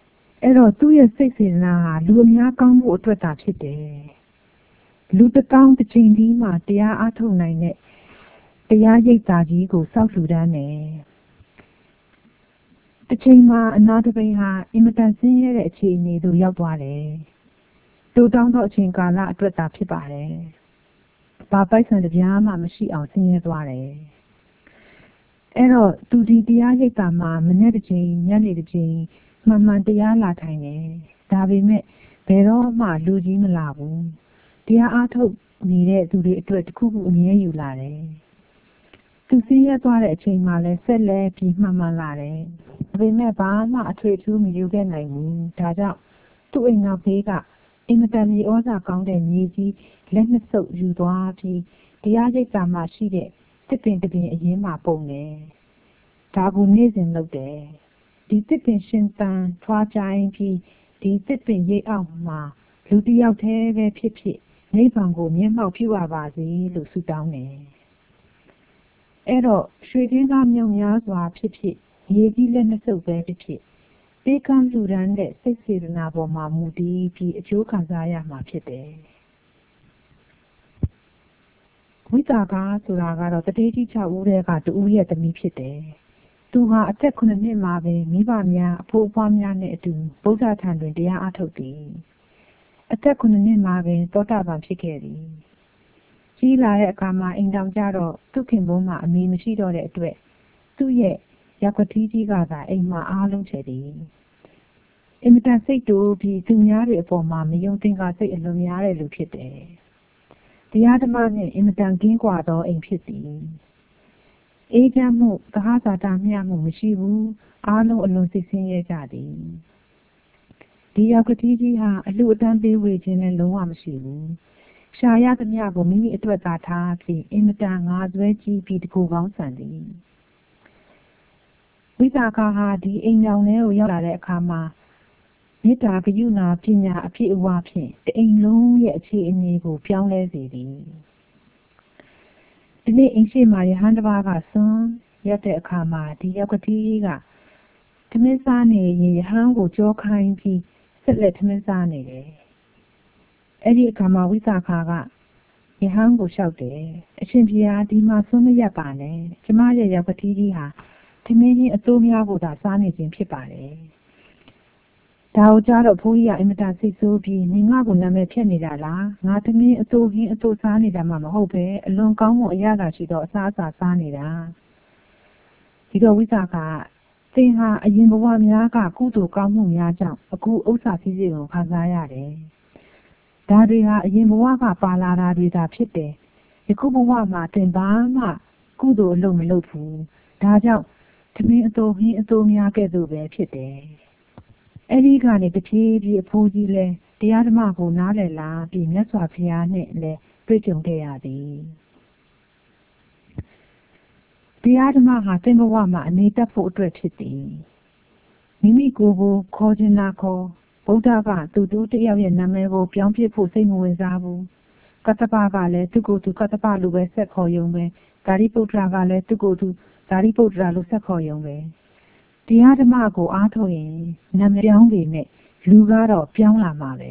အဲ့တော့သူ့ရဲ့စိတ်စေတနာဟာလူအများကောင်းမှုအတွက်သာဖြစ်တယ်လူတစ်တောင်းတစ်ချိန်ဒီမှာတရားအားထုတ်နိုင်တဲ့တရားရိပ်သာကြီးကိုစောက်လှူဒန်းတယ်တစ်ချိန်မှာအနာတပိန်ဟာအင်မတန်ဆင်းရဲတဲ့အခြေအနေသို့ရောက်သွားတယ်တိုးတောင်းသောအချိန်ကာလအတွက်သာဖြစ်ပါတယ်ဘာပိုက်ဆံတစ်ပြားမှမရှိအောင်ဆင်းရဲသွားတယ်အဲ့တော့သူဒီတရားရိပ်သာမှာမနေ့တစ်ချိန်ညနေတစ်ချိန်မှန်မှန်တရားလာထိုင်တယ်ဒါပေမဲ့ဘယ်တော့မှလူကြီးမလာဘူးတရားအားထုတ်နေတဲ့သူတွေအတွက်တစ်ခုခုအမြဲယူလာတယ်သူဆင်းရဲသွားတဲ့အချိန်မှာလည်းဆက်လက်ပြီးမှန်မှန်လာတယ်ဒါပေမဲ့ဘာမှအထွေထူးမယူခဲ့နိုင်ဘူးဒါကြောင့်သူ့အိမ်နောက်ဖေးကအင်မတန်မြေဩဇာကောင်းတဲ့မြေကြီးလက်နှစ်ဆုပ်ယူသွားပြီးတရားရိပ်သာမှာရှိတဲ့တစ်ပင်တစ်ပင်အရင်မှပုံတယ်ဒါကိုနေ့စဉ်လုပ်တယ်ဒီတစ်ပင်ရှင်သန်ထွားကြိုင်းပြီးဒီတစ်ပင်ရိပ်အောက်မှာလူတစ်ယောက်တည်းပဲဖြစ်ဖြစ်နိဗ္ဗာန်ကိုမျက်မှောက်ပြုရပါစေလို့ဆုတောင်းတယ်အဲ့တော့ရွှေတွင်းသားမြုံများစွာဖြစ်ဖြစ်ရေကြီးလက်နှစ်ဆုပ်ပဲဖြစ်ဖြစ်ပေးကမ်းလူရန်တဲ့စိတ်စေတနာပေါ်မှာမူတည်ပြီးအကျိုးခံစားရမှာဖြစ်တယ်ဝိတာကဆိုတာကတော့တတိကြီး၆ဦးတည်းကတူဦးရဲ့သမီးဖြစ်တယ်သူဟာအသက်ခုနှစ်နှစ်မှာပဲမိဘများအဖိုးအဖွားများနဲ့အတူဗုဒ္ဓထံတွင်တရားအားထုတ်သည်အသက်ခုနှစ်နှစ်မှာပဲသောတာပန်ဖြစ်ခဲ့သည်ကြီးလာတဲ့အခါမှာအိမ်တောင်ကြတော့သူ့ခင်ပွန်းမှာအမေမရှိတော့တဲ့အတွက်သူ့ရဲ့ရပ်ကွက်ကြီးကြီးကသာအိမ်မှာအားလုံးချေသည်အင်မတန်စိတ်တူပြီးသူများတွေအပေါ်မှာမယုံသင်္ကာစိတ်အလွန်များတဲ့လူဖြစ်တယ်တရားဓမ္မနဲ့အင်မတန်ကင်းကွာသောအိမ်ဖြစ်သည်အေးချမ်းမှုသဟဇာတမျှမှုမရှိဘူးအားလုံးအလွန်စိတ်ဆင်းရဲကြသည်ဒီယောက်ကတိကြီးဟာအလူအတန်းပေးဝေခြင်းနဲ့လုံးဝမရှိဘူးရှာရသမျှကိုမိမိအတွက်သာထားပြီးအင်မတန်ငါဆွဲကြည့်ပြီးတကူကောင်းဆန်သည်ဝိသကာဟာဒီအိမ်ရောင်ထဲကိုရောက်လာတဲ့အခါမှာမေတ္တာကရုဏာပညာအပြည့်အဝဖြင့်တအိမ်လုံးရဲ့အခြေအနေကိုပြောင်းလဲစေသည်ဒီနေ့အင်းရှိမှာယဟန်တစ်ပါးကဆွမ်းရက်တဲ့အခါမှာဒီယောက်ကတိကထမင်းစားနေရင်ယဟန်ကိုကြောခိုင်းပြီးဆက်လက်ထမင်းစားနေတယ်အဲ့ဒီအခါမှာဝိသကာကယဟန်ကိုလျှောက်တယ်အရှင်ဘုရားဒီမှာဆွမ်းမရက်ပါနဲ့ကျမရဲ့ယောက်ကတိကြီးဟာထမင်းချင်းအစိုးများကိုသာစားနေခြင်းဖြစ်ပါတယ်ဒါကိုကြားတော့ဘုန်းကြီးကအင်မတန်စိတ်ဆိုးပြီးနေငါ့ကိုနာမည်ဖြတ်နေတာလားငါသမီးအစိုးခင်းအစိုးစားနေတာမှမဟုတ်ပဲအလွန်ကောင်းမှုအရသာရှိသောအစားအစာစားနေတာဒီတော့ဝိသကသင်ဟာအရင်ဘဝများကကုသိုလ်ကောင်းမှုများကြောင့်အခုဥစ္စာစည်းစိမ်ကိုခံစားရတယ်ဒါတွေဟာအရင်ဘဝကပါလာတာတွေသာဖြစ်တယ်ယခုဘဝမှာသင်ဘာမှကုသိုလ်အလုပ်မလုပ်ဘူးဒါကြောင့်သမီးအစိုးခင်းအစိုးများကဲ့သို့ပဲဖြစ်တယ်အဲ့ဒီကနေတဖြည်းဖြည်းအဖိုးကြီးလဲတရားဓမ္မကိုနားလည်လာပြီးမြတ်စွာဘုရားနဲ့လည်းတွေ့ကြုံခဲ့ရသည်တရားဓမ္မဟာသင်္ဘဝမှာအနေတက်ဖို့အတွက်ဖြစ်သည်မိမိကိုယ်ကိုခေါ်ခြင်းနာခေါ်ဗုဒ္ဓကသူတို့တယောက်ရဲ့နာမည်ကိုပြောင်းပြဖို့စိတ်မဝင်စားဘူးကတ္တပကလည်းသူကိုယ်သူကတ္တပလိုပဲဆက်ခေါ်ယုံပဲဒါရိပုတ္တရာကလည်းသူကိုယ်သူဒါရိပုတ္တရာလိုဆက်ခေါ်ယုံပဲတရားဓမ္မကိုအားထုတ်ရင်နာမည်ပြောင်းပေမဲ့လူကတော့ပြောင်းလာမှာပဲ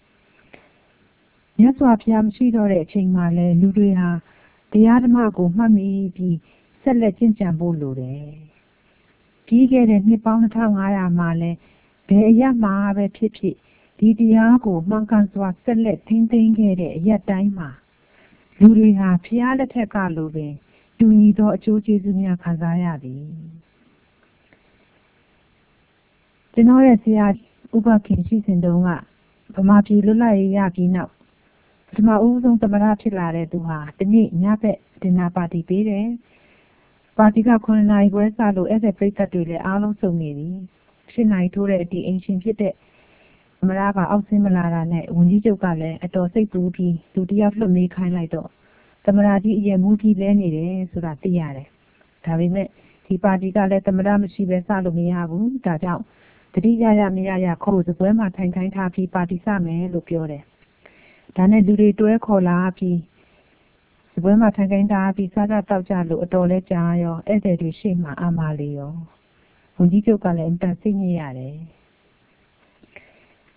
မြတ်စွာဘုရားမရှိတော့တဲ့အချိန်မှာလဲလူတွေဟာတရားဓမ္မကိုမှတ်မိပြီးဆက်လက်ကျင့်ကြံဖို့လိုတယ်ပြီးခဲ့တဲ့နှစ်ပေါင်းနှစ်ထောင်ငါးရာမှာလဲဘယ်အရာမှာပဲဖြစ်ဖြစ်ဒီတရားကိုမှန်ကန်စွာဆက်လက်ထိန်းသိမ်းခဲ့တဲ့အရာတိုင်းမှာလူတွေဟာဘုရားလက်ထက်ကလိုပင်တူညီသောအကျိုးကျေးဇူးများခံစားရသည်ကျွန်တော်ရဲ့ဆရာဥပခင်ရှိစဉ်တုန်းကဗမာပြည်လွတ်လပ်ရေးရပြီးနောက်ပထမဦးဆုံးသမ္မတဖြစ်လာတဲ့သူဟာဒီနေ့ညဘက်ဒင်နာပါတီပေးတယ်ပါတီကခုနှစ်နာရီခွဲစလို့အဲ့ဒီပြိသက်တွေလည်းအားလုံးစုံနေပြီရှစ်နာရီထိုးတဲ့အတီအင်ရှင်ဖြစ်တဲ့သမ္မတကအောက်ဆင်းမလာတာနဲ့ဝန်ကြီးချုပ်ကလည်းအတော်စိတ်ပူပြီးသူတယောက်လွတ်မေးခိုင်းလိုက်တော့သမ္မတကြီးအရင်မူကြီးလဲနေတယ်ဆိုတာသိရတယ်ဒါပေမဲ့ဒီပါတီကလည်းသမ္မတမရှိပဲစလို့မရဘူးဒါကြောင့်တတိယရမရရခေါ်စပွဲမှာထိုင်ခိုင်းထားပြီးပါတီစမယ်လို့ပြောတယ်ဒါနဲ့လူတွေတွဲခေါ်လာပြီးစပွဲမှာထိုင်ခိုင်းထားပြီးစားကြတောက်ကြလို့အတော်လဲကြားရောဧည့်သည်တွေရှေ့မှာအမားလေးရောဝန်ကြီးချုပ်ကလည်းအင်တန်စိတ်ညစ်ရတယ်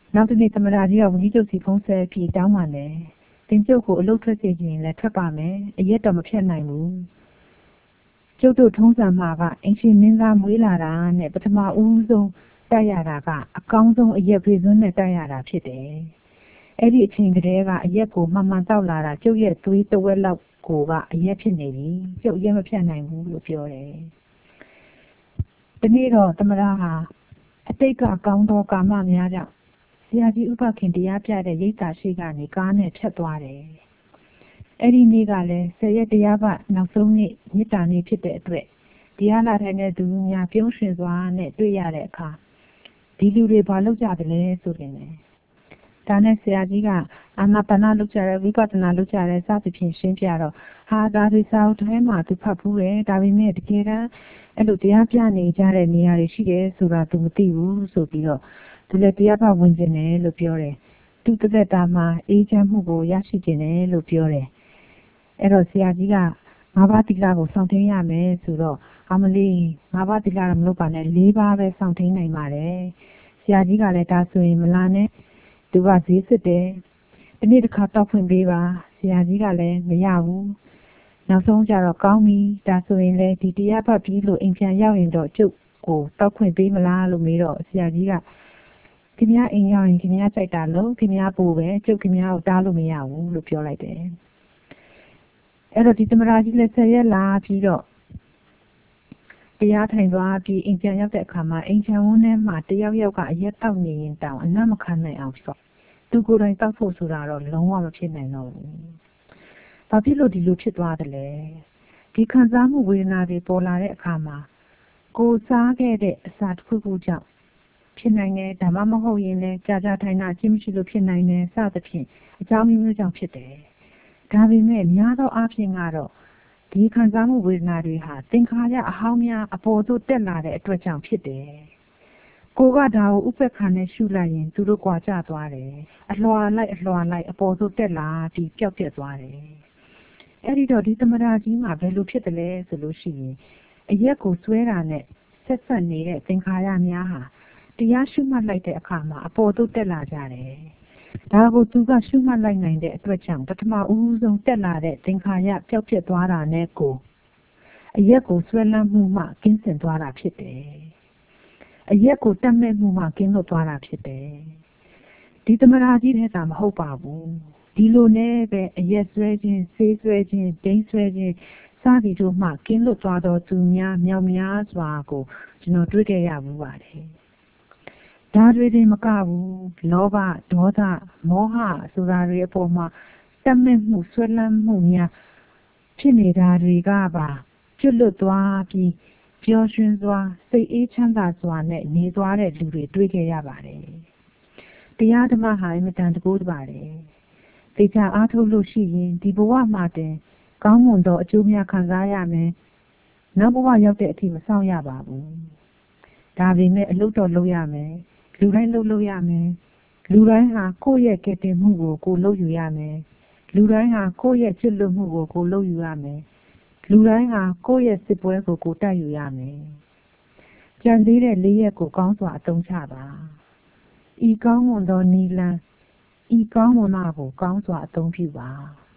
နောက်တနေ့သမရာကြီးကဝန်ကြီးချုပ်စီဖုံးဆက်ပြီးတောင်းပန်တယ်တင်ကျုပ်ကိုအလုပ်ထွက်စေခြင်းလည်းထွက်ပါမယ်အရက်တော့မဖြတ်နိုင်ဘူးကျုပ်တို့ထုံးစံမှာကအင်ရှင်မင်းသားမွေးလာတာနဲ့ပထမဦးဆုံးတိုက်ရတာကအကောင်းဆုံးအရက်ဖေးစွန်းနဲ့တိုက်ရတာဖြစ်တယ်အဲ့ဒီအချိန်ကတည်းကအရက်ကိုမှန်မှန်တောက်လာတာကျုပ်ရဲ့သွေးတဝက်လောက်ကိုကအရက်ဖြစ်နေပြီကျုပ်ရက်မဖြတ်နိုင်ဘူးလို့ပြောတယ်ဒီနေ့တော့သမရာဟာအတိတ်ကကောင်းသောကာမများကြောင့်ဆရာကြီးဥပခင်တရားပြတဲ့ရိပ်သာရှိကနေကားနဲ့ဖြတ်သွားတယ်အဲ့ဒီနေ့ကလည်းဆယ်ရက်တရားပတ်နောက်ဆုံးနေ့မြစ်တာနေ့ဖြစ်တဲ့အတွက်တရားလာထိုင်တဲ့သူများပြုံးရွှင်စွာနဲ့တွေ့ရတဲ့အခါဒီလူတွေဘာလုပ်ကြတယ်လဲဆိုရင်လေဒါနဲ့ဆရာကြီးကအာနာပါနလုပ်ကြတယ်ဝိပဿနာလုပ်ကြတယ်စသဖြင့်ရှင်းပြတော့ဟာဒါဒီစာအုပ်ထဲမှာသူဖတ်ဘူးတယ်ဒါပေမဲ့တကယ်တမ်းအဲ့လိုတရားပြနေကြတဲ့နေရာတွေရှိတယ်ဆိုတာသူမသိဘူးဆိုပြီးတော့သူလည်းတရားပတ်ဝင်ကျင်တယ်လို့ပြောတယ်သူတသက်တာမှာအေးချမ်းမှုကိုရရှိကျင်တယ်လို့ပြောတယ်အဲ့တော့ဆရာကြီးကငါးပါးသီလကိုစောင့်ထိန်ရမယ်ဆိုတော့အမလီငါးပါးသီလတော့မလုပ်ပါနဲ့လေးပါးပဲစောင့်ထိန်နိုင်ပါတယ်ဆရာကြီးကလည်းဒါဆိုရင်မလာနဲ့သူကဈေးစစ်တယ်ဒီနေ့တစ်ခါတောက်ဖွင့်ပေးပါဆရာကြီးကလည်းမရဘူးနောက်ဆုံးကြတော့ကောင်းပြီဒါဆိုရင်လေဒီတရားဖတ်ပြီးလို့အိမ်ပြန်ရောက်ရင်တော့ကျုပ်ကိုတောက်ဖွင့်ပေးမလားလို့မေးတော့ဆရာကြီးကခင်ဗျားအိမ်ရောက်ရင်ခင်ဗျားကြိုက်တာလို့ခင်ဗျားပို့ပဲကျုပ်ခင်ဗျားကိုတားလို့မရဘူးလို့ပြောလိုက်တယ်အဲ့တော့ဒီသမရာကြီးလည်းဆက်ရက်လာပြီးတော့တရားထိုင်သွားပြီးအိမ်ပြန်ရောက်တဲ့အခါမှာအိမ်ချမ်းဝန်းထဲမှာတယောက်ယောက်ကအရက်တောက်နေရင်တောင်အနံ့မခံနိုင်အောင်ဆိုသူကိုယ်တိုင်တောက်ဖို့ဆိုတာတော့လုံးဝမဖြစ်နိုင်တော့ဘူး။ဘာဖြစ်လို့ဒီလိုဖြစ်သွားတယ်လဲ။ဒီခံစားမှုဝေဒနာတွေပေါ်လာတဲ့အခါမှာကိုယ်စားခဲ့တဲ့အစာတစ်ခုခုကြောင့်ဖြစ်နိုင်တယ်ဒါမှမဟုတ်ရင်လည်းကြာကြာထိုင်တာအချင်းမရှိလို့ဖြစ်နိုင်တယ်စသဖြင့်အကြောင်းမျိုးမျိုးကြောင့်ဖြစ်တယ်။ဒါပေမဲ့များသောအားဖြင့်ကတော့ဒီခံစားမှုဝေဒနာတွေဟာသင်္ခါရအဟောင်းများအပေါ်သို့တက်လာတဲ့အတွက်ကြောင့်ဖြစ်တယ်။ကိုကဒါကိုဥပ္ပခါနဲ့ရှုလိုက်ရင်သူတို့ကွာကျသွားတယ်။အလွှာလိုက်အလွှာလိုက်အပေါ်သို့တက်လာပြီးပျောက်ပြက်သွားတယ်။အဲ့ဒီတော့ဒီသမရာကြီးမှာဘယ်လိုဖြစ်တယ်လဲဆိုလို့ရှိရင်အရက်ကိုဆွဲတာနဲ့ဆက်ဆက်နေတဲ့သင်္ခါရများဟာတရားရှုမှတ်လိုက်တဲ့အခါမှာအပေါ်သို့တက်လာကြတယ်။ဒါကိုသူကရှုမှတ်လိုက်နိုင်တဲ့အတွက်ကြောင့်ပထမဦးဆုံးတက်လာတဲ့သင်္ခါရပျောက်ပြက်သွားတာနဲ့ကိုအရက်ကိုဆွဲလန်းမှုမှကင်းစင်သွားတာဖြစ်တယ်။အရက်ကိုတတ်မဲ့မှုမှကင်းလွတ်သွားတာဖြစ်တယ်။ဒီသမရာကြီးတဲ့တာမဟုတ်ပါဘူး။ဒီလိုနဲ့ပဲအရက်ဆွဲခြင်းဆေးဆွဲခြင်းဒိန်းဆွဲခြင်းစသည်တို့မှကင်းလွတ်သွားသောသူများမြောက်များစွာကိုကျွန်တော်တွေ့ခဲ့ရမှုပါတယ်။ဒါတွေတင်မကဘူးလောဘဒေါသမောဟဆိုတာတွေအပေါ်မှာတတ်မဲ့မှုဆွဲလန်းမှုများဖြစ်နေတာတွေကပါကျွတ်လွတ်သွားပြီးပျော်ရွှင်စွာစိတ်အေးချမ်းသာစွာနဲ့နေသွားတဲ့လူတွေတွေ့ခဲ့ရပါတယ်။တရားဓမ္မဟာအမြဲတမ်းတကူးပါတယ်။သိချအားထုတ်လို့ရှိရင်ဒီဘဝမှာတင်ကောင်းမွန်သောအကျိုးများခံစားရမယ်။နောက်ဘဝရောက်တဲ့အထိမဆောင်ရပါဘူး။ဒါပေမဲ့အလုပ်တော့လုပ်ရမယ်။လူတိုင်းလုပ်လို့ရမယ်။လူတိုင်းဟာကိုယ့်ရဲ့ကယ်တင်မှုကိုကိုယ်လုပ်ယူရမယ်။လူတိုင်းဟာကိုယ့်ရဲ့ချစ်လွတ်မှုကိုကိုယ်လုပ်ယူရမယ်။လူတိုင်းဟာကိုယ့်ရဲ့စစ်ပွဲကိုကိုယ်တိုက်ယူရမယ်။ကြံသေးတဲ့လေးရက်ကိုကောင်းစွာအသုံးချပါ။ဤကောင်းမွန်သောနီလန်းဤကောင်းမွန်တာကိုကောင်းစွာအသုံးပြုပါ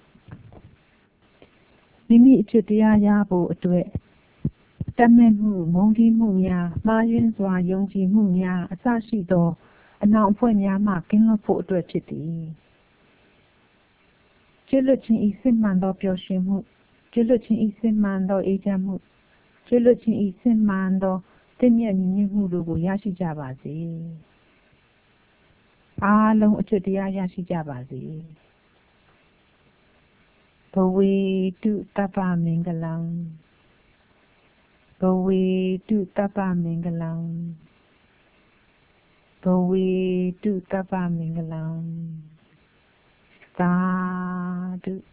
။မိမိအဖြစ်တရားရဖို့အတွက်တတ်မဲ့မှုမုန်းတီးမှုများမှားယွင်းစွာယုံကြည်မှုများအစရှိသောအနောက်အဖွဲ့များမှကင်းလွတ်ဖို့အတွက်ဖြစ်သည်ကျွလွတ်ခြင်းဤစစ်မှန်သောပျော်ရွှင်မှုကျွလွတ်ခြင်းဤစစ်မှန်သောအေးချမ်းမှုကျွလွတ်ခြင်းဤစစ်မှန်သောတင့်မြတ်ညီညွတ်မှုတို့ကိုရရှိကြပါစေအားလုံးအကျွတ်တရားရရှိကြပါစေဘဝေတုတပ္ပမင်္ဂလံဘဝေတုတပ္ပမင်္ဂလံဘဝေတုတပ္ပမင်္ဂလံသာဓု